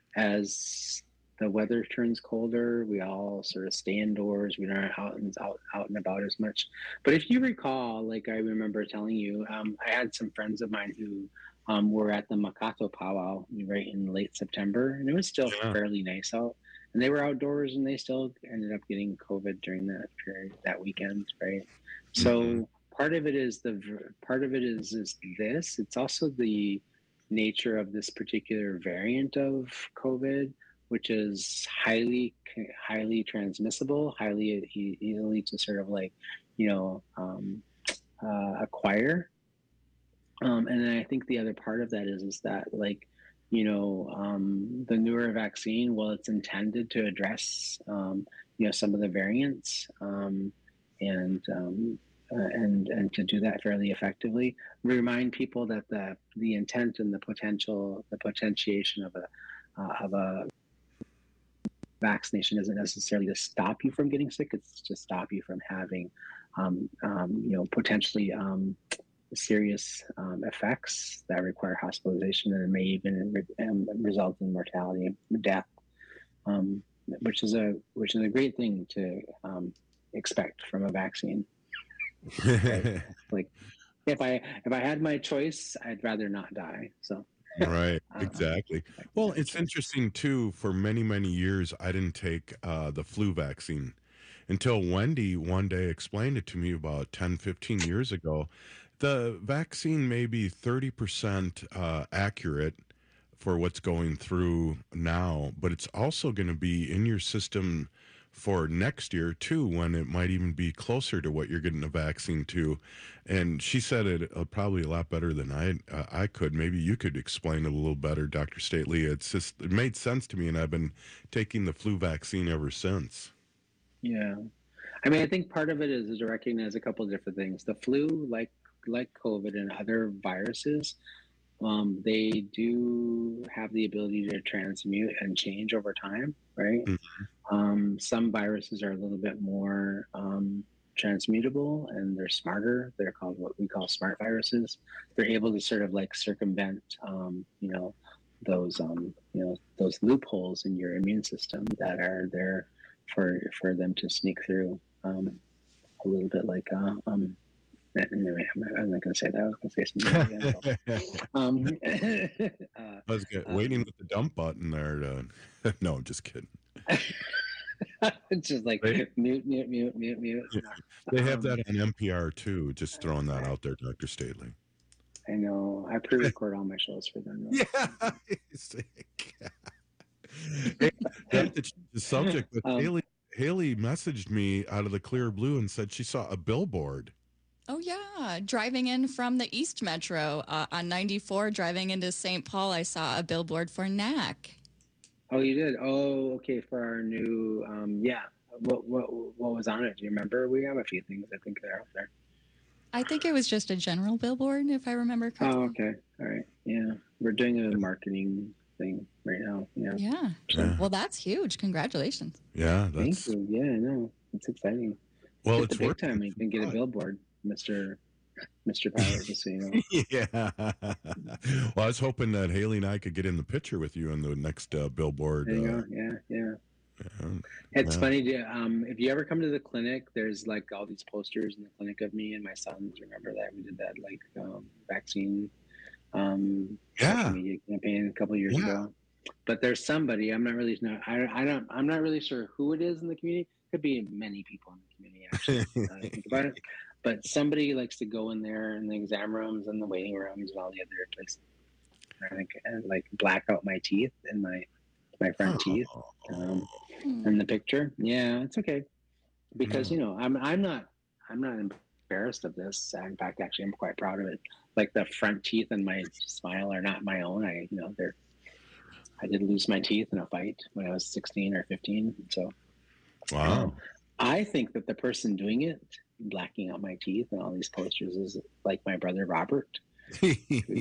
Speaker 2: as the weather turns colder, we all sort of stay indoors. We're not out and out, out and about as much. But if you recall, like I remember telling you, um, I had some friends of mine who um, were at the Makato powwow right in late September, and it was still
Speaker 20: Yeah.
Speaker 2: fairly nice out. And they were outdoors, and they still ended up getting COVID during that period, that weekend, right? So
Speaker 20: Mhm.
Speaker 2: part of it is the ver- part of it is is this. It's also the nature of this particular variant of COVID, which is highly highly transmissible, highly e- easily to sort of like, you know, um, uh, acquire. Um, and then I think the other part of that is is that like, you know, um, the newer vaccine, well, it's intended to address, um, you know, some of the variants, um, and um, uh, and and to do that fairly effectively. Remind people that the the intent and the potential, the potentiation of a uh, of a vaccination isn't necessarily to stop you from getting sick; it's to stop you from having, um, um, you know, potentially. Um, serious um, effects that require hospitalization and may even re- um, result in mortality and death, um, which is a which is a great thing to um, expect from a vaccine. Right? Like if I if I had my choice, I'd rather not die. So.
Speaker 20: Right, exactly. Well, it's interesting too. For many, many years, I didn't take uh, the flu vaccine until Wendy one day explained it to me about ten, fifteen years ago. The vaccine may be thirty percent uh, accurate for what's going through now, but it's also going to be in your system for next year too, when it might even be closer to what you're getting a vaccine to. And she said it uh, probably a lot better than I uh, I could. Maybe you could explain it a little better, Doctor Stately. It's just it made sense to me, and I've been taking the flu vaccine ever since.
Speaker 2: Yeah, I mean, I think part of it is, is to recognize a couple of different things. The flu, like like COVID and other viruses, um, they do have the ability to transmute and change over time, right? Mm-hmm. Um, some viruses are a little bit more um, transmutable, and they're smarter. They're called what we call smart viruses. They're able to sort of like circumvent, um, you know, those um, you know those loopholes in your immune system that are there for for them to sneak through. Um, a little bit like uh, um, anyway, I'm not going to say that. I was going to say something again. um, uh,
Speaker 20: I was get, um, waiting with the dump button there. To, no, I'm just kidding.
Speaker 2: It's just like they, mute, mute, mute, mute, mute.
Speaker 20: Yeah, they have um, that on N P R too. Just throwing that out there, Doctor Stately.
Speaker 2: I know. I pre-record all my shows for them.
Speaker 20: Yeah. Hey, the, the subject, but um, Haley, Haley messaged me out of the clear blue and said she saw a billboard.
Speaker 21: Oh, yeah. Driving in from the East Metro uh, on ninety-four, driving into Saint Paul, I saw a billboard for N A C.
Speaker 2: Oh, you did? Oh, okay. For our new, um, yeah. What what what was on it? Do you remember? We have a few things I think that are out there.
Speaker 21: I think it was just a general billboard, if I remember correctly.
Speaker 2: Oh, okay. All right. Yeah. We're doing a marketing thing right now. Yeah.
Speaker 21: Yeah.
Speaker 20: Yeah.
Speaker 21: Well, that's huge. Congratulations.
Speaker 20: Yeah. That's...
Speaker 2: Thank you. Yeah, I know. It's exciting.
Speaker 20: Well,
Speaker 2: get
Speaker 20: it's
Speaker 2: the big
Speaker 20: working.
Speaker 2: time. You can get a billboard, Mister Mister Power, just so you know.
Speaker 20: Yeah. Well, I was hoping that Haley and I could get in the picture with you in the next uh, billboard.
Speaker 2: There you
Speaker 20: uh,
Speaker 2: go. Yeah, yeah.
Speaker 20: Yeah.
Speaker 2: It's
Speaker 20: Yeah.
Speaker 2: funny. To, um, if you ever come to the clinic, there's like all these posters in the clinic of me and my sons. Remember that we did that like um, vaccine um,
Speaker 20: Yeah.
Speaker 2: social media campaign a couple of years
Speaker 20: Yeah.
Speaker 2: ago. But there's somebody I'm not really no, I I don't I'm not really sure who it is in the community. Could be many people in the community actually. now that I think about it. But somebody likes to go in there in the exam rooms and the waiting rooms and all the other places. I think and like black out my teeth and my my front teeth um, in the picture. Yeah, it's okay because you know I'm I'm not I'm not embarrassed of this. In fact, actually, I'm quite proud of it. Like the front teeth and my smile are not my own. I you know they're I did lose my teeth in a fight when I was sixteen or fifteen. So
Speaker 20: wow,
Speaker 2: um, I think that the person doing it, blacking out my teeth and all these posters, is like my brother Robert. who,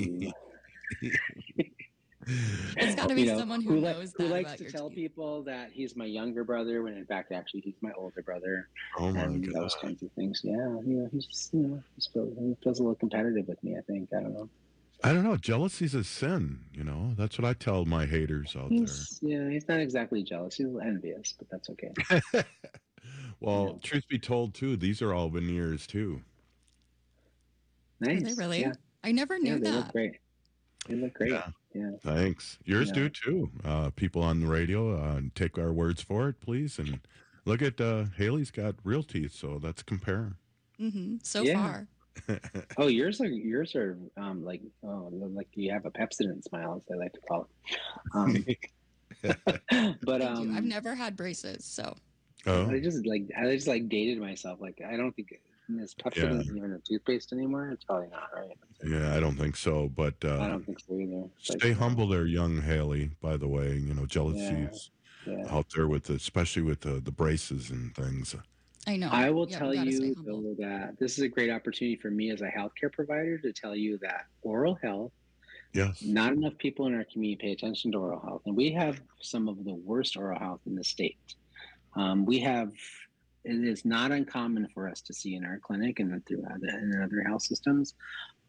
Speaker 21: It's got to be
Speaker 2: you know,
Speaker 21: someone who,
Speaker 2: who,
Speaker 21: knows
Speaker 2: who
Speaker 21: that
Speaker 2: likes
Speaker 21: about
Speaker 2: to
Speaker 21: your
Speaker 2: tell
Speaker 21: teeth.
Speaker 2: people that he's my younger brother when in fact actually he's my older brother.
Speaker 20: Oh my
Speaker 2: and
Speaker 20: God.
Speaker 2: those kinds of things. Yeah, you know, he's just, you know, he's feels, he feels a little competitive with me. I think I don't know.
Speaker 20: I don't know. Jealousy's a sin. You know, that's what I tell my haters out
Speaker 2: He's yeah, he's not exactly jealous. He's envious, but that's okay.
Speaker 20: there. Well, truth be told, too, these are all veneers too.
Speaker 2: Nice.
Speaker 21: Are they really?
Speaker 2: Yeah,
Speaker 21: I never knew
Speaker 2: yeah they
Speaker 21: that.
Speaker 2: look great. They look great.
Speaker 20: Yeah.
Speaker 2: Yeah.
Speaker 20: Thanks. Yours
Speaker 2: Yeah.
Speaker 20: do too. Uh, people on the radio, uh, take our words for it, please. And look at uh, Haley's got real teeth, so let's compare.
Speaker 21: hmm So
Speaker 2: Yeah.
Speaker 21: far.
Speaker 2: Oh, yours are yours are um like oh like you have a Pepsodent smile, as they like to call it. Um, but
Speaker 21: Thank you.
Speaker 2: um,
Speaker 21: I've never had braces, so.
Speaker 20: Oh,
Speaker 2: I just like I just like dated myself. Like I don't think this Pepsodent is even a toothpaste anymore. It's probably not, right?
Speaker 20: yeah, I don't think so. But uh,
Speaker 2: I don't think so either. It's
Speaker 20: stay
Speaker 2: like,
Speaker 20: humble there, young Haley, by the way. You know, jealousy's
Speaker 2: yeah.
Speaker 20: out there with, the, especially with the, the braces and things.
Speaker 21: I know.
Speaker 2: I will
Speaker 21: Yeah, we
Speaker 2: tell
Speaker 21: gotta stay
Speaker 2: you
Speaker 21: humble.
Speaker 2: though that this is a great opportunity for me as a healthcare provider to tell you that oral health,
Speaker 20: Yes.
Speaker 2: not enough people in our community pay attention to oral health, and we have some of the worst oral health in the state. Um, we have, it is not uncommon for us to see in our clinic and through other, in other health systems,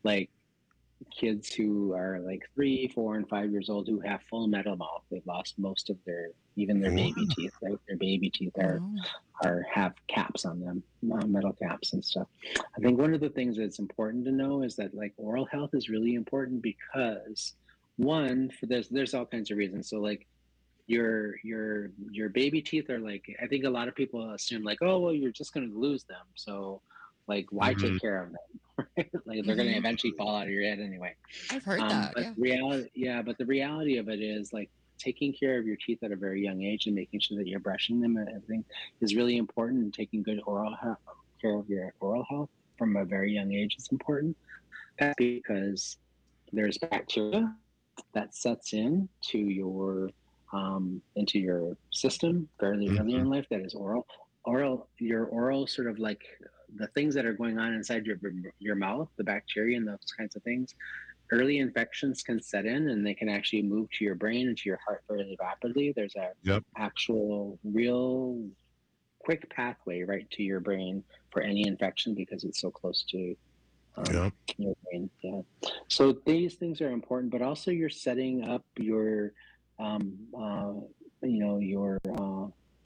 Speaker 2: like kids who are like three, four, and five years old who have full metal mouth. They've lost most of their, even their baby teeth. Right? Their baby teeth are are have caps on them, uh, metal caps and stuff. I think one of the things that's important to know is that like oral health is really important because one, for there's there's all kinds of reasons. So like your your your baby teeth are like, I think a lot of people assume like, oh well, you're just going to lose them, so like why
Speaker 10: Mm-hmm.
Speaker 2: take care of them? Like they're going to eventually fall out of your head anyway.
Speaker 21: I've heard
Speaker 2: Um,
Speaker 21: that.
Speaker 2: but
Speaker 21: Yeah.
Speaker 2: reality, yeah, but the reality of it is like taking care of your teeth at a very young age and making sure that you're brushing them and everything is really important. And taking good oral health, care of your oral health from a very young age is important. That's because there's bacteria that sets in to your um, into your system fairly early in life. That is oral, oral, your oral sort of like the things that are going on inside your your mouth, the bacteria and those kinds of things. Early infections can set in and they can actually move to your brain and to your heart fairly rapidly. There's a
Speaker 20: Yep.
Speaker 2: actual real quick pathway right to your brain for any infection because it's so close to um,
Speaker 20: Yep.
Speaker 2: your brain. Yeah. So these things are important, but also you're setting up your, um, uh, you know, your uh,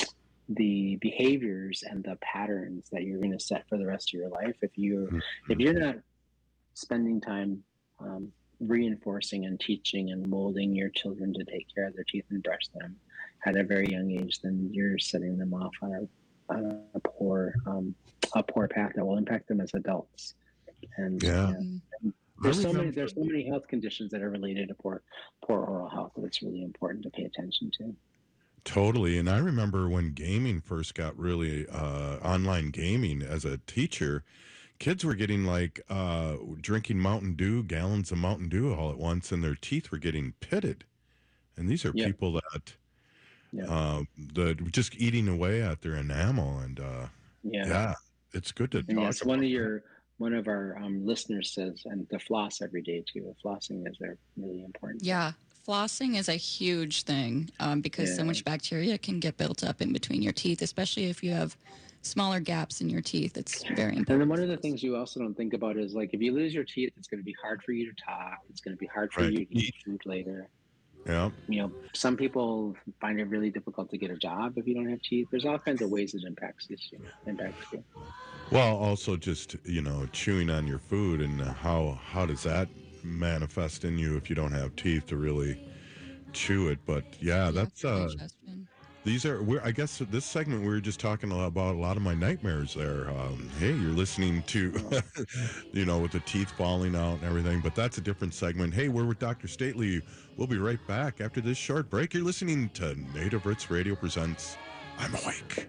Speaker 2: the behaviors and the patterns that you're going to set for the rest of your life. If you're if you're not spending time um, reinforcing and teaching and molding your children to take care of their teeth and brush them at a very young age, then you're setting them off on a, on a poor um, a poor path that will impact them as adults. And
Speaker 20: Yeah.
Speaker 2: uh, and there's so many there's so many health conditions that are related to poor poor oral health that it's really important to pay attention to.
Speaker 20: Totally. And I remember when gaming first got really uh, online gaming as a teacher, kids were getting like uh, drinking Mountain Dew, gallons of Mountain Dew all at once, and their teeth were getting pitted. And these are
Speaker 2: Yeah.
Speaker 20: people that
Speaker 2: Yeah.
Speaker 20: uh, the just eating away at their enamel. And uh,
Speaker 2: Yeah.
Speaker 20: yeah, it's good to
Speaker 2: And
Speaker 20: talk
Speaker 2: yes,
Speaker 20: about.
Speaker 2: one of your one of our um, listeners says, and to floss every day too. Flossing is a really important.
Speaker 21: Yeah. Flossing is a huge thing um, because so
Speaker 2: Yeah.
Speaker 21: much bacteria can get built up in between your teeth, especially if you have smaller gaps in your teeth. It's very important.
Speaker 2: And then one of the things you also don't think about is like if you lose your teeth, it's going to be hard for you to talk. It's going to be hard for
Speaker 20: Right.
Speaker 2: you to eat food later.
Speaker 20: Yeah.
Speaker 2: You know, some people find it really difficult to get a job if you don't have teeth. There's all kinds of ways it impacts you. Impacts you.
Speaker 20: Well, also just, you know, chewing on your food and how how does that manifest in you if you don't have teeth to really chew it. But yeah, that's uh these are we're I guess this segment we were just talking a lot about a lot of my nightmares there. Um, hey, you're listening to you know, with the teeth falling out and everything, but that's a different segment. Hey, we're with Doctor Stately. We'll be right back after this short break. You're listening to Native Roots Radio presents I'm Awake.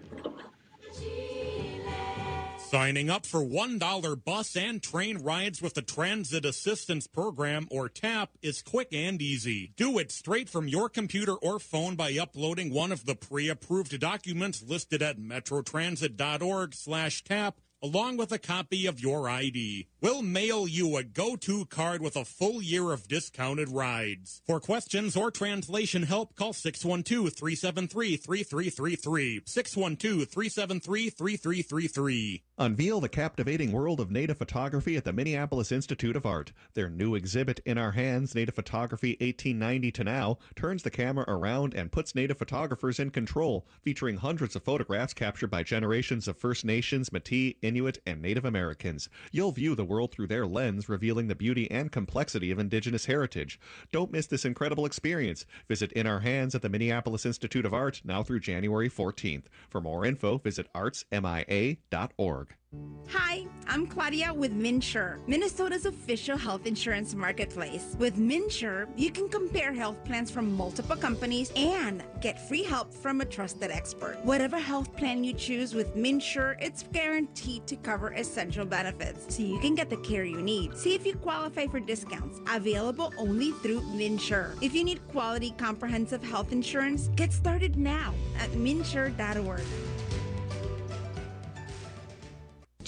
Speaker 25: Signing up for one dollar bus and train rides with the Transit Assistance Program, or TAP, is quick and easy. Do it straight from your computer or phone by uploading one of the pre-approved documents listed at metrotransit.org slash tap, along with a copy of your I D. We'll mail you a go-to card with a full year of discounted rides. For questions or translation help, call six one two, three seven three, three three three three. six one two, three seven three, three three three three.
Speaker 10: Unveil the captivating world of native photography at the Minneapolis Institute of Art. Their new exhibit, In Our Hands, Native Photography eighteen ninety to Now, turns the camera around and puts native photographers in control, featuring hundreds of photographs captured by generations of First Nations, Métis, Inuit, and Native Americans. You'll view the world through their lens, revealing the beauty and complexity of Indigenous heritage. Don't miss this incredible experience. Visit In Our Hands at the Minneapolis Institute of Art now through January fourteenth. For more info, visit arts m i a dot org.
Speaker 11: Hi, I'm Claudia with MinSure, Minnesota's official health insurance marketplace. With MinSure, you can compare health plans from multiple companies and get free help from a trusted expert. Whatever health plan you choose with MinSure, it's guaranteed to cover essential benefits, so you can get the care you need. See if you qualify for discounts, available only through MinSure. If you need quality, comprehensive health insurance, get started now at minsure dot org.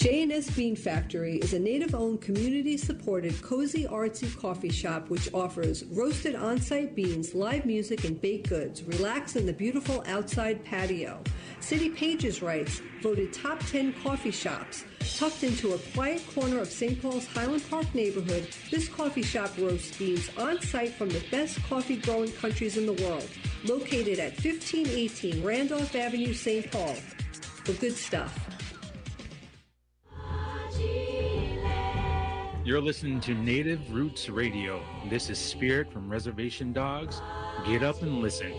Speaker 6: J and S Bean Factory is a native-owned, community-supported, cozy, artsy coffee shop which offers roasted on-site beans, live music, and baked goods. Relax in the beautiful outside patio. City Pages writes, voted top ten coffee shops. Tucked into a quiet corner of Saint Paul's Highland Park neighborhood, this coffee shop roasts beans on-site from the best coffee-growing countries in the world. Located at fifteen eighteen Randolph Avenue, Saint Paul. The good stuff.
Speaker 13: You're listening to Native Roots Radio. This is Spirit from Reservation Dogs. Get up and listen.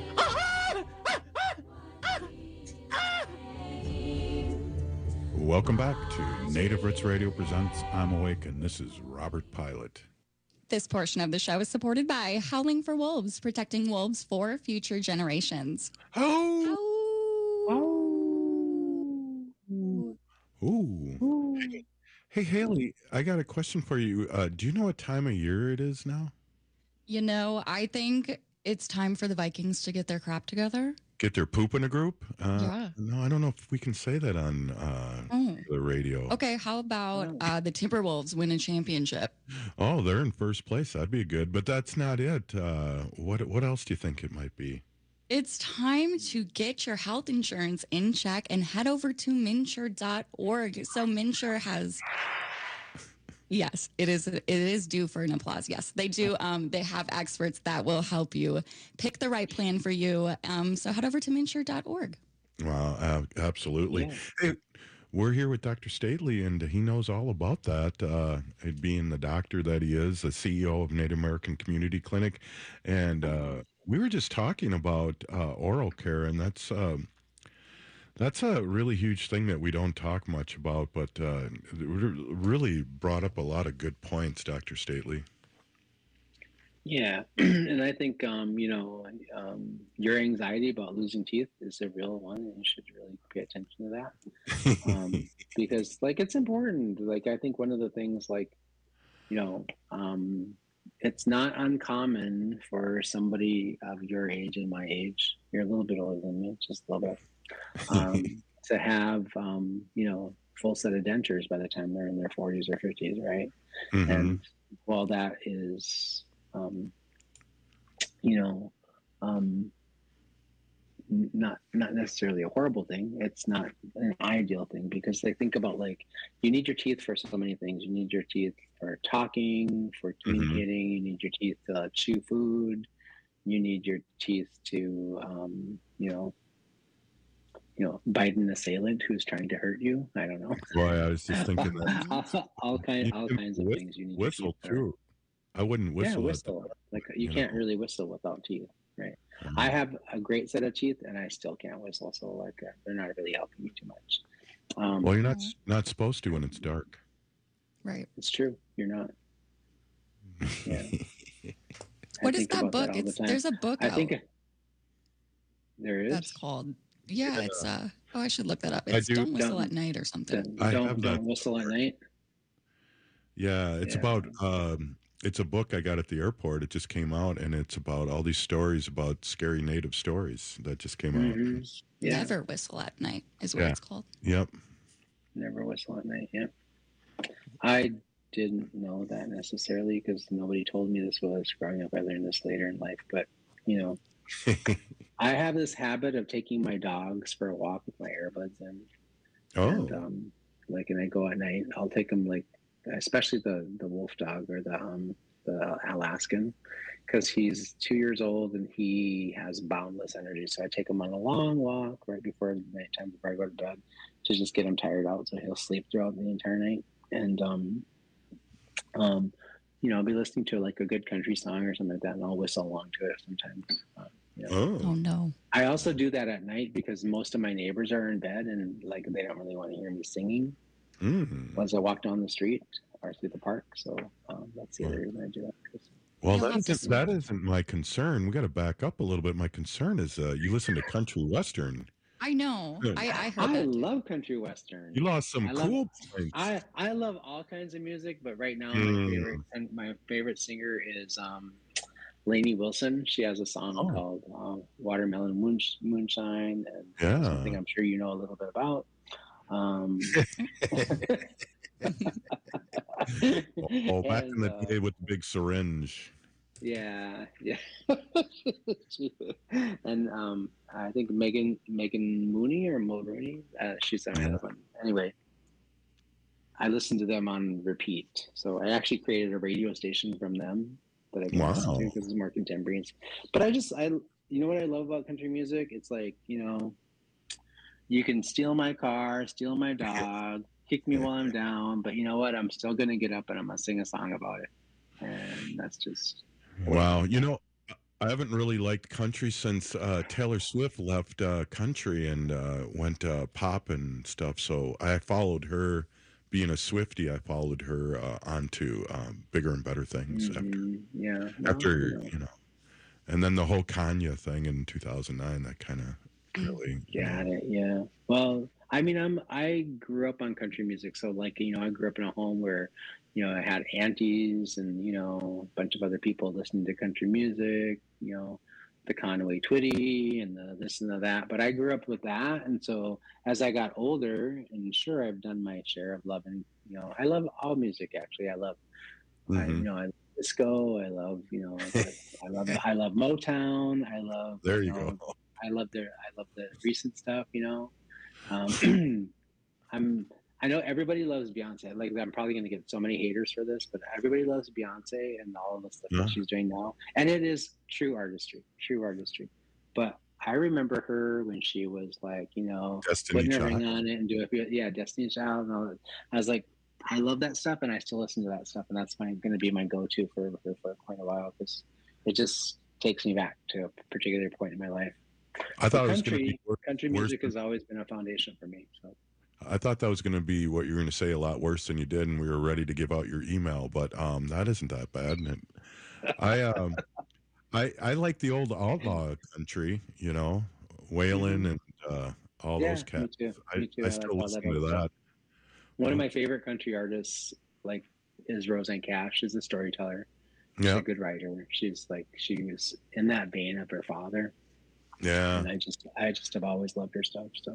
Speaker 20: Welcome back to Native Roots Radio presents I'm Awake, and this is Robert Pilot.
Speaker 21: This portion of the show is supported by Howling for Wolves, protecting wolves for future generations.
Speaker 20: Oh!
Speaker 21: Oh!
Speaker 20: Ooh. Hey, hey, Haley, I got a question for you. Uh, do you know what time of year it is now?
Speaker 21: You know, I think it's time for the Vikings to get their crap together.
Speaker 20: Get their poop in a group? Uh,
Speaker 21: Yeah.
Speaker 20: No, I don't know if we can say that on uh,
Speaker 21: Oh.
Speaker 20: the radio.
Speaker 21: Okay, how about uh, the Timberwolves win a championship?
Speaker 20: Oh, they're in first place. That'd be good, but that's not it. Uh, what what else do you think it might be?
Speaker 21: It's time to get your health insurance in check and head over to minsure dot org. So Minsure has, yes, it is it is due for an applause. Yes, they do. Um, they have experts that will help you pick the right plan for you. Um, so head over to minsure dot org.
Speaker 20: Wow, uh, absolutely. Hey, we're here with Doctor Stately, and he knows all about that. Uh, being the doctor that he is, the C E O of Native American Community Clinic, and uh, we were just talking about uh, oral care, and that's um, that's a really huge thing that we don't talk much about, but uh, it really brought up a lot of good points, Doctor Stately.
Speaker 2: Yeah, and I think um, you know um, your anxiety about losing teeth is a real one, and you should really pay attention to that um, because, like, it's important. Like, I think one of the things, like, you know, um, it's not uncommon for somebody of your age and my age. You're a little bit older than me, just a little bit, um, to have um, you know, full set of dentures by the time they're in their forties or fifties, right?
Speaker 20: Mm-hmm.
Speaker 2: And while that is Um, you know, um, n- not not necessarily a horrible thing. It's not an ideal thing because they think about, like, you need your teeth for so many things. You need your teeth for talking, for communicating. You need your teeth to uh, chew food. You need your teeth to, um, you know, you know, bite an assailant who's trying to hurt you. I don't know.
Speaker 20: Boy, I was just thinking that.
Speaker 2: all, all kind, all
Speaker 20: You
Speaker 2: kinds of
Speaker 20: whis-
Speaker 2: things you need.
Speaker 20: Whistle
Speaker 2: your teeth for.
Speaker 20: too. I wouldn't whistle.
Speaker 2: Yeah,
Speaker 20: at
Speaker 2: whistle. Like, you
Speaker 20: you
Speaker 2: can't
Speaker 20: know.
Speaker 2: really whistle without teeth, right?
Speaker 20: Mhm.
Speaker 2: I have a great set of teeth, and I still can't whistle. So, like, uh, they're not really helping me too much. Um,
Speaker 20: Well, you're not not supposed to when it's dark.
Speaker 21: Right.
Speaker 2: It's true. You're not. Yeah.
Speaker 21: What
Speaker 2: I
Speaker 21: is
Speaker 2: think
Speaker 21: that
Speaker 2: about
Speaker 21: book?
Speaker 2: all the
Speaker 21: It's
Speaker 2: time.
Speaker 21: there's a book
Speaker 2: I
Speaker 21: out.
Speaker 2: think there is.
Speaker 21: That's called. Yeah, it's uh. Oh, I should look that up.
Speaker 20: I
Speaker 21: It's
Speaker 20: do-
Speaker 21: Don't Whistle
Speaker 2: Don't-
Speaker 21: at Night or something.
Speaker 2: Don't,
Speaker 20: I
Speaker 2: don't,
Speaker 20: have
Speaker 2: don't
Speaker 20: that.
Speaker 2: whistle at night.
Speaker 20: Yeah, it's
Speaker 2: Yeah.
Speaker 20: about um it's a book I got at the airport. It just came out, and it's about all these stories about scary native stories that just came
Speaker 2: Mhm.
Speaker 20: out.
Speaker 2: Yeah.
Speaker 21: Never Whistle at Night is what
Speaker 20: Yeah.
Speaker 21: it's called.
Speaker 20: Yep.
Speaker 2: Never whistle at night. Yeah. I didn't know that necessarily because nobody told me this while I was growing up. I learned this later in life, but you know, I have this habit of taking my dogs for a walk with my earbuds in.
Speaker 20: Oh.
Speaker 2: And, um, like, and I go at night. I'll take them, like, especially the the wolf dog or the um the Alaskan, because he's two years old and he has boundless energy. So I take him on a long walk right before nighttime, before I go to bed, to just get him tired out, so he'll sleep throughout the entire night. And um, um, you know, I'll be listening to, like, a good country song or something like that, and I'll whistle along to it sometimes. Uh, you know.
Speaker 21: Oh no.
Speaker 2: I also do that at night because most of my neighbors are in bed and, like, they don't really want to hear me singing
Speaker 20: Mm.
Speaker 2: as I walk down the street or through the park. So um, that's the other reason I do that. 'cause-
Speaker 20: Well,
Speaker 21: You'll
Speaker 20: that
Speaker 21: have to
Speaker 20: isn't, that isn't my concern. We got to back up a little bit. My concern is uh, you listen to country western.
Speaker 21: I know.
Speaker 20: Good.
Speaker 21: I, I heard
Speaker 2: I
Speaker 21: that.
Speaker 2: love country western.
Speaker 20: You lost some
Speaker 2: I love-
Speaker 20: cool points.
Speaker 2: I, I love all kinds of music, but right now
Speaker 20: Mm.
Speaker 2: my favorite and my favorite singer is um, Lainey Wilson. She has a song
Speaker 20: Oh.
Speaker 2: called uh, "Watermelon Moonsh- Moonshine," and
Speaker 20: Yeah.
Speaker 2: something I'm sure you know a little bit about. Um,
Speaker 20: oh, back
Speaker 2: and,
Speaker 20: in the
Speaker 2: uh,
Speaker 20: day with the big syringe.
Speaker 2: Yeah, yeah. And um, I think Megan Megan Mooney or Mulrooney, uh, she's the other one. Anyway, I listened to them on repeat. So I actually created a radio station from them that I can listen
Speaker 20: Wow.
Speaker 2: to because it's more contemporary. But I just, I, you know what I love about country music? It's like, you know, you can steal my car, steal my dog, kick me while I'm down, but you know what? I'm still going to get up and I'm going to sing a song about it. And that's just...
Speaker 20: Wow. You know, I haven't really liked country since uh, Taylor Swift left uh, country and uh, went uh, pop and stuff. So I followed her, being a Swiftie, I followed her uh, onto um, bigger and better things
Speaker 2: Mhm.
Speaker 20: after,
Speaker 2: Yeah. no,
Speaker 20: after
Speaker 2: you know.
Speaker 20: you know. And then the whole Kanye thing in two thousand nine, that kind of really.
Speaker 2: Got it. Yeah. Well, I mean, I'm I grew up on country music, so like you know, I grew up in a home where, you know, I had aunties and you know a bunch of other people listening to country music. You know, the Conway Twitty and the this and the that. But I grew up with that, and so as I got older, and sure, I've done my share of loving. You know, I love all music actually. I love, I, you
Speaker 20: Mhm.
Speaker 2: know, I love disco. I love, you know, I love I love Motown. I love.
Speaker 20: There you
Speaker 2: know,
Speaker 20: go.
Speaker 2: I love the I love the recent stuff. You know. Um, I'm. I know everybody loves Beyonce. Like I'm probably going to get so many haters for this, but everybody loves Beyonce and all of the stuff
Speaker 20: Yeah.
Speaker 2: that she's doing now, and it is true artistry, true artistry. But I remember her when she was like, you know,
Speaker 20: Destiny
Speaker 2: putting her ring
Speaker 20: Child.
Speaker 2: on it and do it. Yeah, Destiny's Child and all that. I was like, I love that stuff, and I still listen to that stuff, and that's my going to be my go-to for for, for quite a while because it just takes me back to a particular point in my life.
Speaker 20: I thought
Speaker 2: But
Speaker 20: it was going to
Speaker 2: country,
Speaker 20: be wor-
Speaker 2: country
Speaker 20: worse
Speaker 2: music
Speaker 20: than-
Speaker 2: has always been a foundation for me. So.
Speaker 20: I thought that was going to be what you were going to say a lot worse than you did, and we were ready to give out your email, but um, that isn't that bad. And I, um, I, I like the old outlaw country, you know, Waylon and uh, all
Speaker 2: Yeah,
Speaker 20: those
Speaker 2: me
Speaker 20: cats.
Speaker 2: too,
Speaker 20: I,
Speaker 2: me too.
Speaker 20: I
Speaker 2: I
Speaker 20: still
Speaker 2: like all
Speaker 20: listen
Speaker 2: that
Speaker 20: to
Speaker 2: old
Speaker 20: that.
Speaker 2: stuff. One of my favorite country artists, like, is Roseanne Cash. She's a storyteller. She's
Speaker 20: Yeah.
Speaker 2: a good writer. She's like she was in that vein of her father.
Speaker 20: Yeah.
Speaker 2: And I just I just have always loved her stuff. So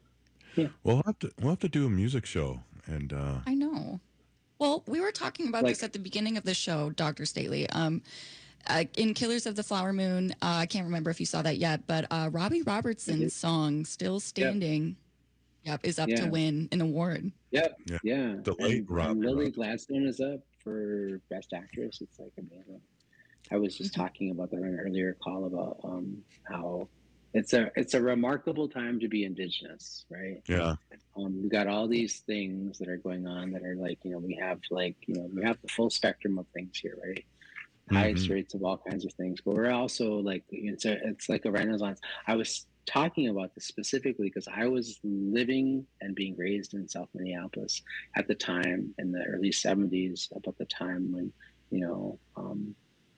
Speaker 20: We'll have to we'll have to do a music show, and uh,
Speaker 21: I know. Well, we were talking about
Speaker 2: Like-
Speaker 21: this at the beginning of the show, Doctor Staley. Um, uh, in Killers of the Flower Moon, uh, I can't remember if you saw that yet, but uh, Robbie Robertson's song "Still Standing," yep, is up
Speaker 2: Yeah.
Speaker 21: to win an award.
Speaker 2: Yep.
Speaker 20: Yeah.
Speaker 2: Yeah.
Speaker 20: The late
Speaker 2: and,
Speaker 20: Robbie
Speaker 2: and Lily
Speaker 20: Robertson.
Speaker 2: Gladstone is up for Best Actress. It's like amazing. I was just talking about that on an earlier call about um, how it's a it's a remarkable time to be Indigenous, right?
Speaker 20: yeah,
Speaker 2: Um, we got all these things that are going on that are like, you know, we have like, you know, we have the full spectrum of things here, right? Highest
Speaker 20: Mhm.
Speaker 2: rates of all kinds of things, but we're also like, it's a, it's like a renaissance. I was talking about this specifically because I was living and being raised in South Minneapolis at the time in the early seventies, about the time when, you know, um,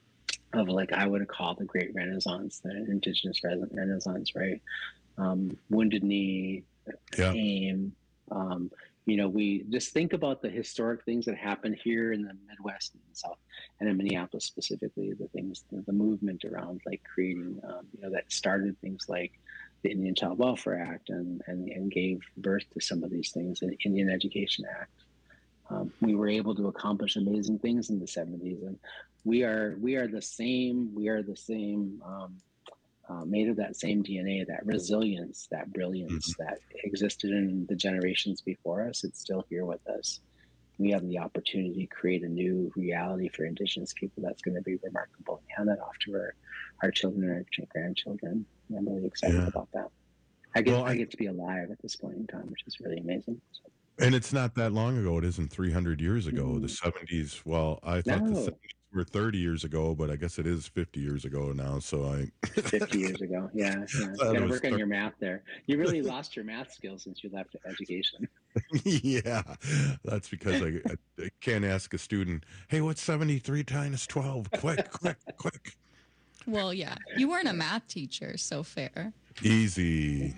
Speaker 2: of like I would call the Great Renaissance, the Indigenous Re- Renaissance, right? Um, Wounded Knee,
Speaker 20: Yeah.
Speaker 2: AIM. Um, you know, we just think about the historic things that happened here in the Midwest and the South, and in Minneapolis specifically. The things, the, the movement around like creating, um, you know, that started things like the Indian Child Welfare Act and and, and gave birth to some of these things, the Indian Education Act. Um, we were able to accomplish amazing things in the seventies, and we are we are the same. We are the same. Um, uh, made of that same D N A, that resilience, that brilliance that existed in the generations before us. It's still here with us. We have the opportunity to create a new reality for Indigenous people that's going to be remarkable and hand that off to our, our children and our grandchildren. I'm really excited
Speaker 20: Yeah.
Speaker 2: about that. I get
Speaker 20: Well,
Speaker 2: I,
Speaker 20: I-
Speaker 2: get to be alive at this point in time, which is really amazing. So,
Speaker 20: and it's not that long ago. It isn't three hundred years ago. The seventies. Well, I thought the
Speaker 2: No.
Speaker 20: seventies were thirty years ago, but I guess it is fifty years ago now. So I.
Speaker 2: fifty years ago. Yeah. yeah. You
Speaker 20: Thought it
Speaker 2: got to
Speaker 20: was
Speaker 2: work on
Speaker 20: thir-
Speaker 2: your math there. You really lost your math skills since you left education.
Speaker 20: Yeah, that's because I, I, I can't ask a student, "Hey, what's seventy-three times twelve?" Quick, quick, quick.
Speaker 21: Well, yeah, you weren't a math teacher, so fair.
Speaker 20: Easy,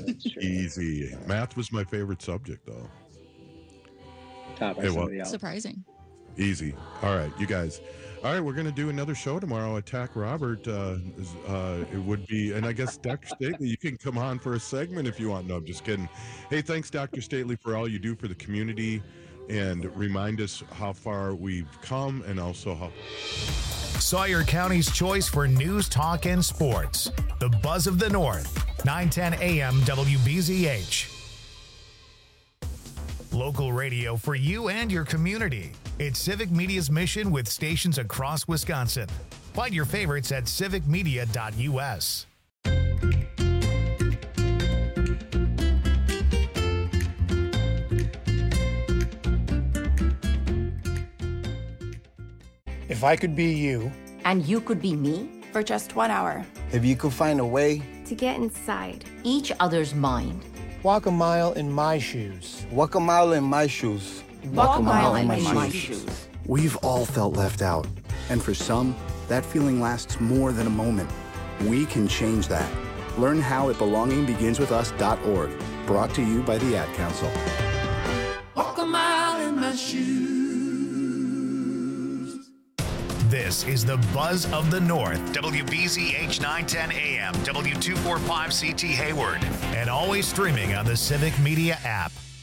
Speaker 20: easy. Math was my favorite subject, though.
Speaker 2: Taught by
Speaker 20: Hey, what?
Speaker 2: somebody else.
Speaker 21: Surprising.
Speaker 20: Easy. All right, you guys. All right, we're going to do another show tomorrow. Attack Robert. Uh, is, uh, it would be, and I guess Doctor Stately, you can come on for a segment if you want. No, I'm just kidding. Hey, thanks, Doctor Stately, for all you do for the community, and remind us how far we've come, and also how.
Speaker 1: Sawyer County's choice for news, talk, and sports. The Buzz of the North, nine ten A M W B Z H. Local radio for you and your community. It's Civic Media's mission with stations across Wisconsin. Find your favorites at civic media dot U S.
Speaker 3: If I could be you.
Speaker 14: And you could be me?
Speaker 16: For just one hour.
Speaker 17: If you could find a way
Speaker 14: to get inside each other's mind.
Speaker 3: Walk a mile in my shoes.
Speaker 17: Walk a mile in my shoes.
Speaker 14: Walk, Walk a mile, mile in, in my, my shoes. shoes.
Speaker 18: We've all felt left out. And for some, that feeling lasts more than a moment. We can change that. Learn how at belonging begins with us dot org. Brought to you by the Ad Council.
Speaker 15: Walk a mile in my shoes.
Speaker 1: This is the Buzz of the North, W B Z H nine ten A M, W two forty-five C T Hayward, and always streaming on the Civic Media app.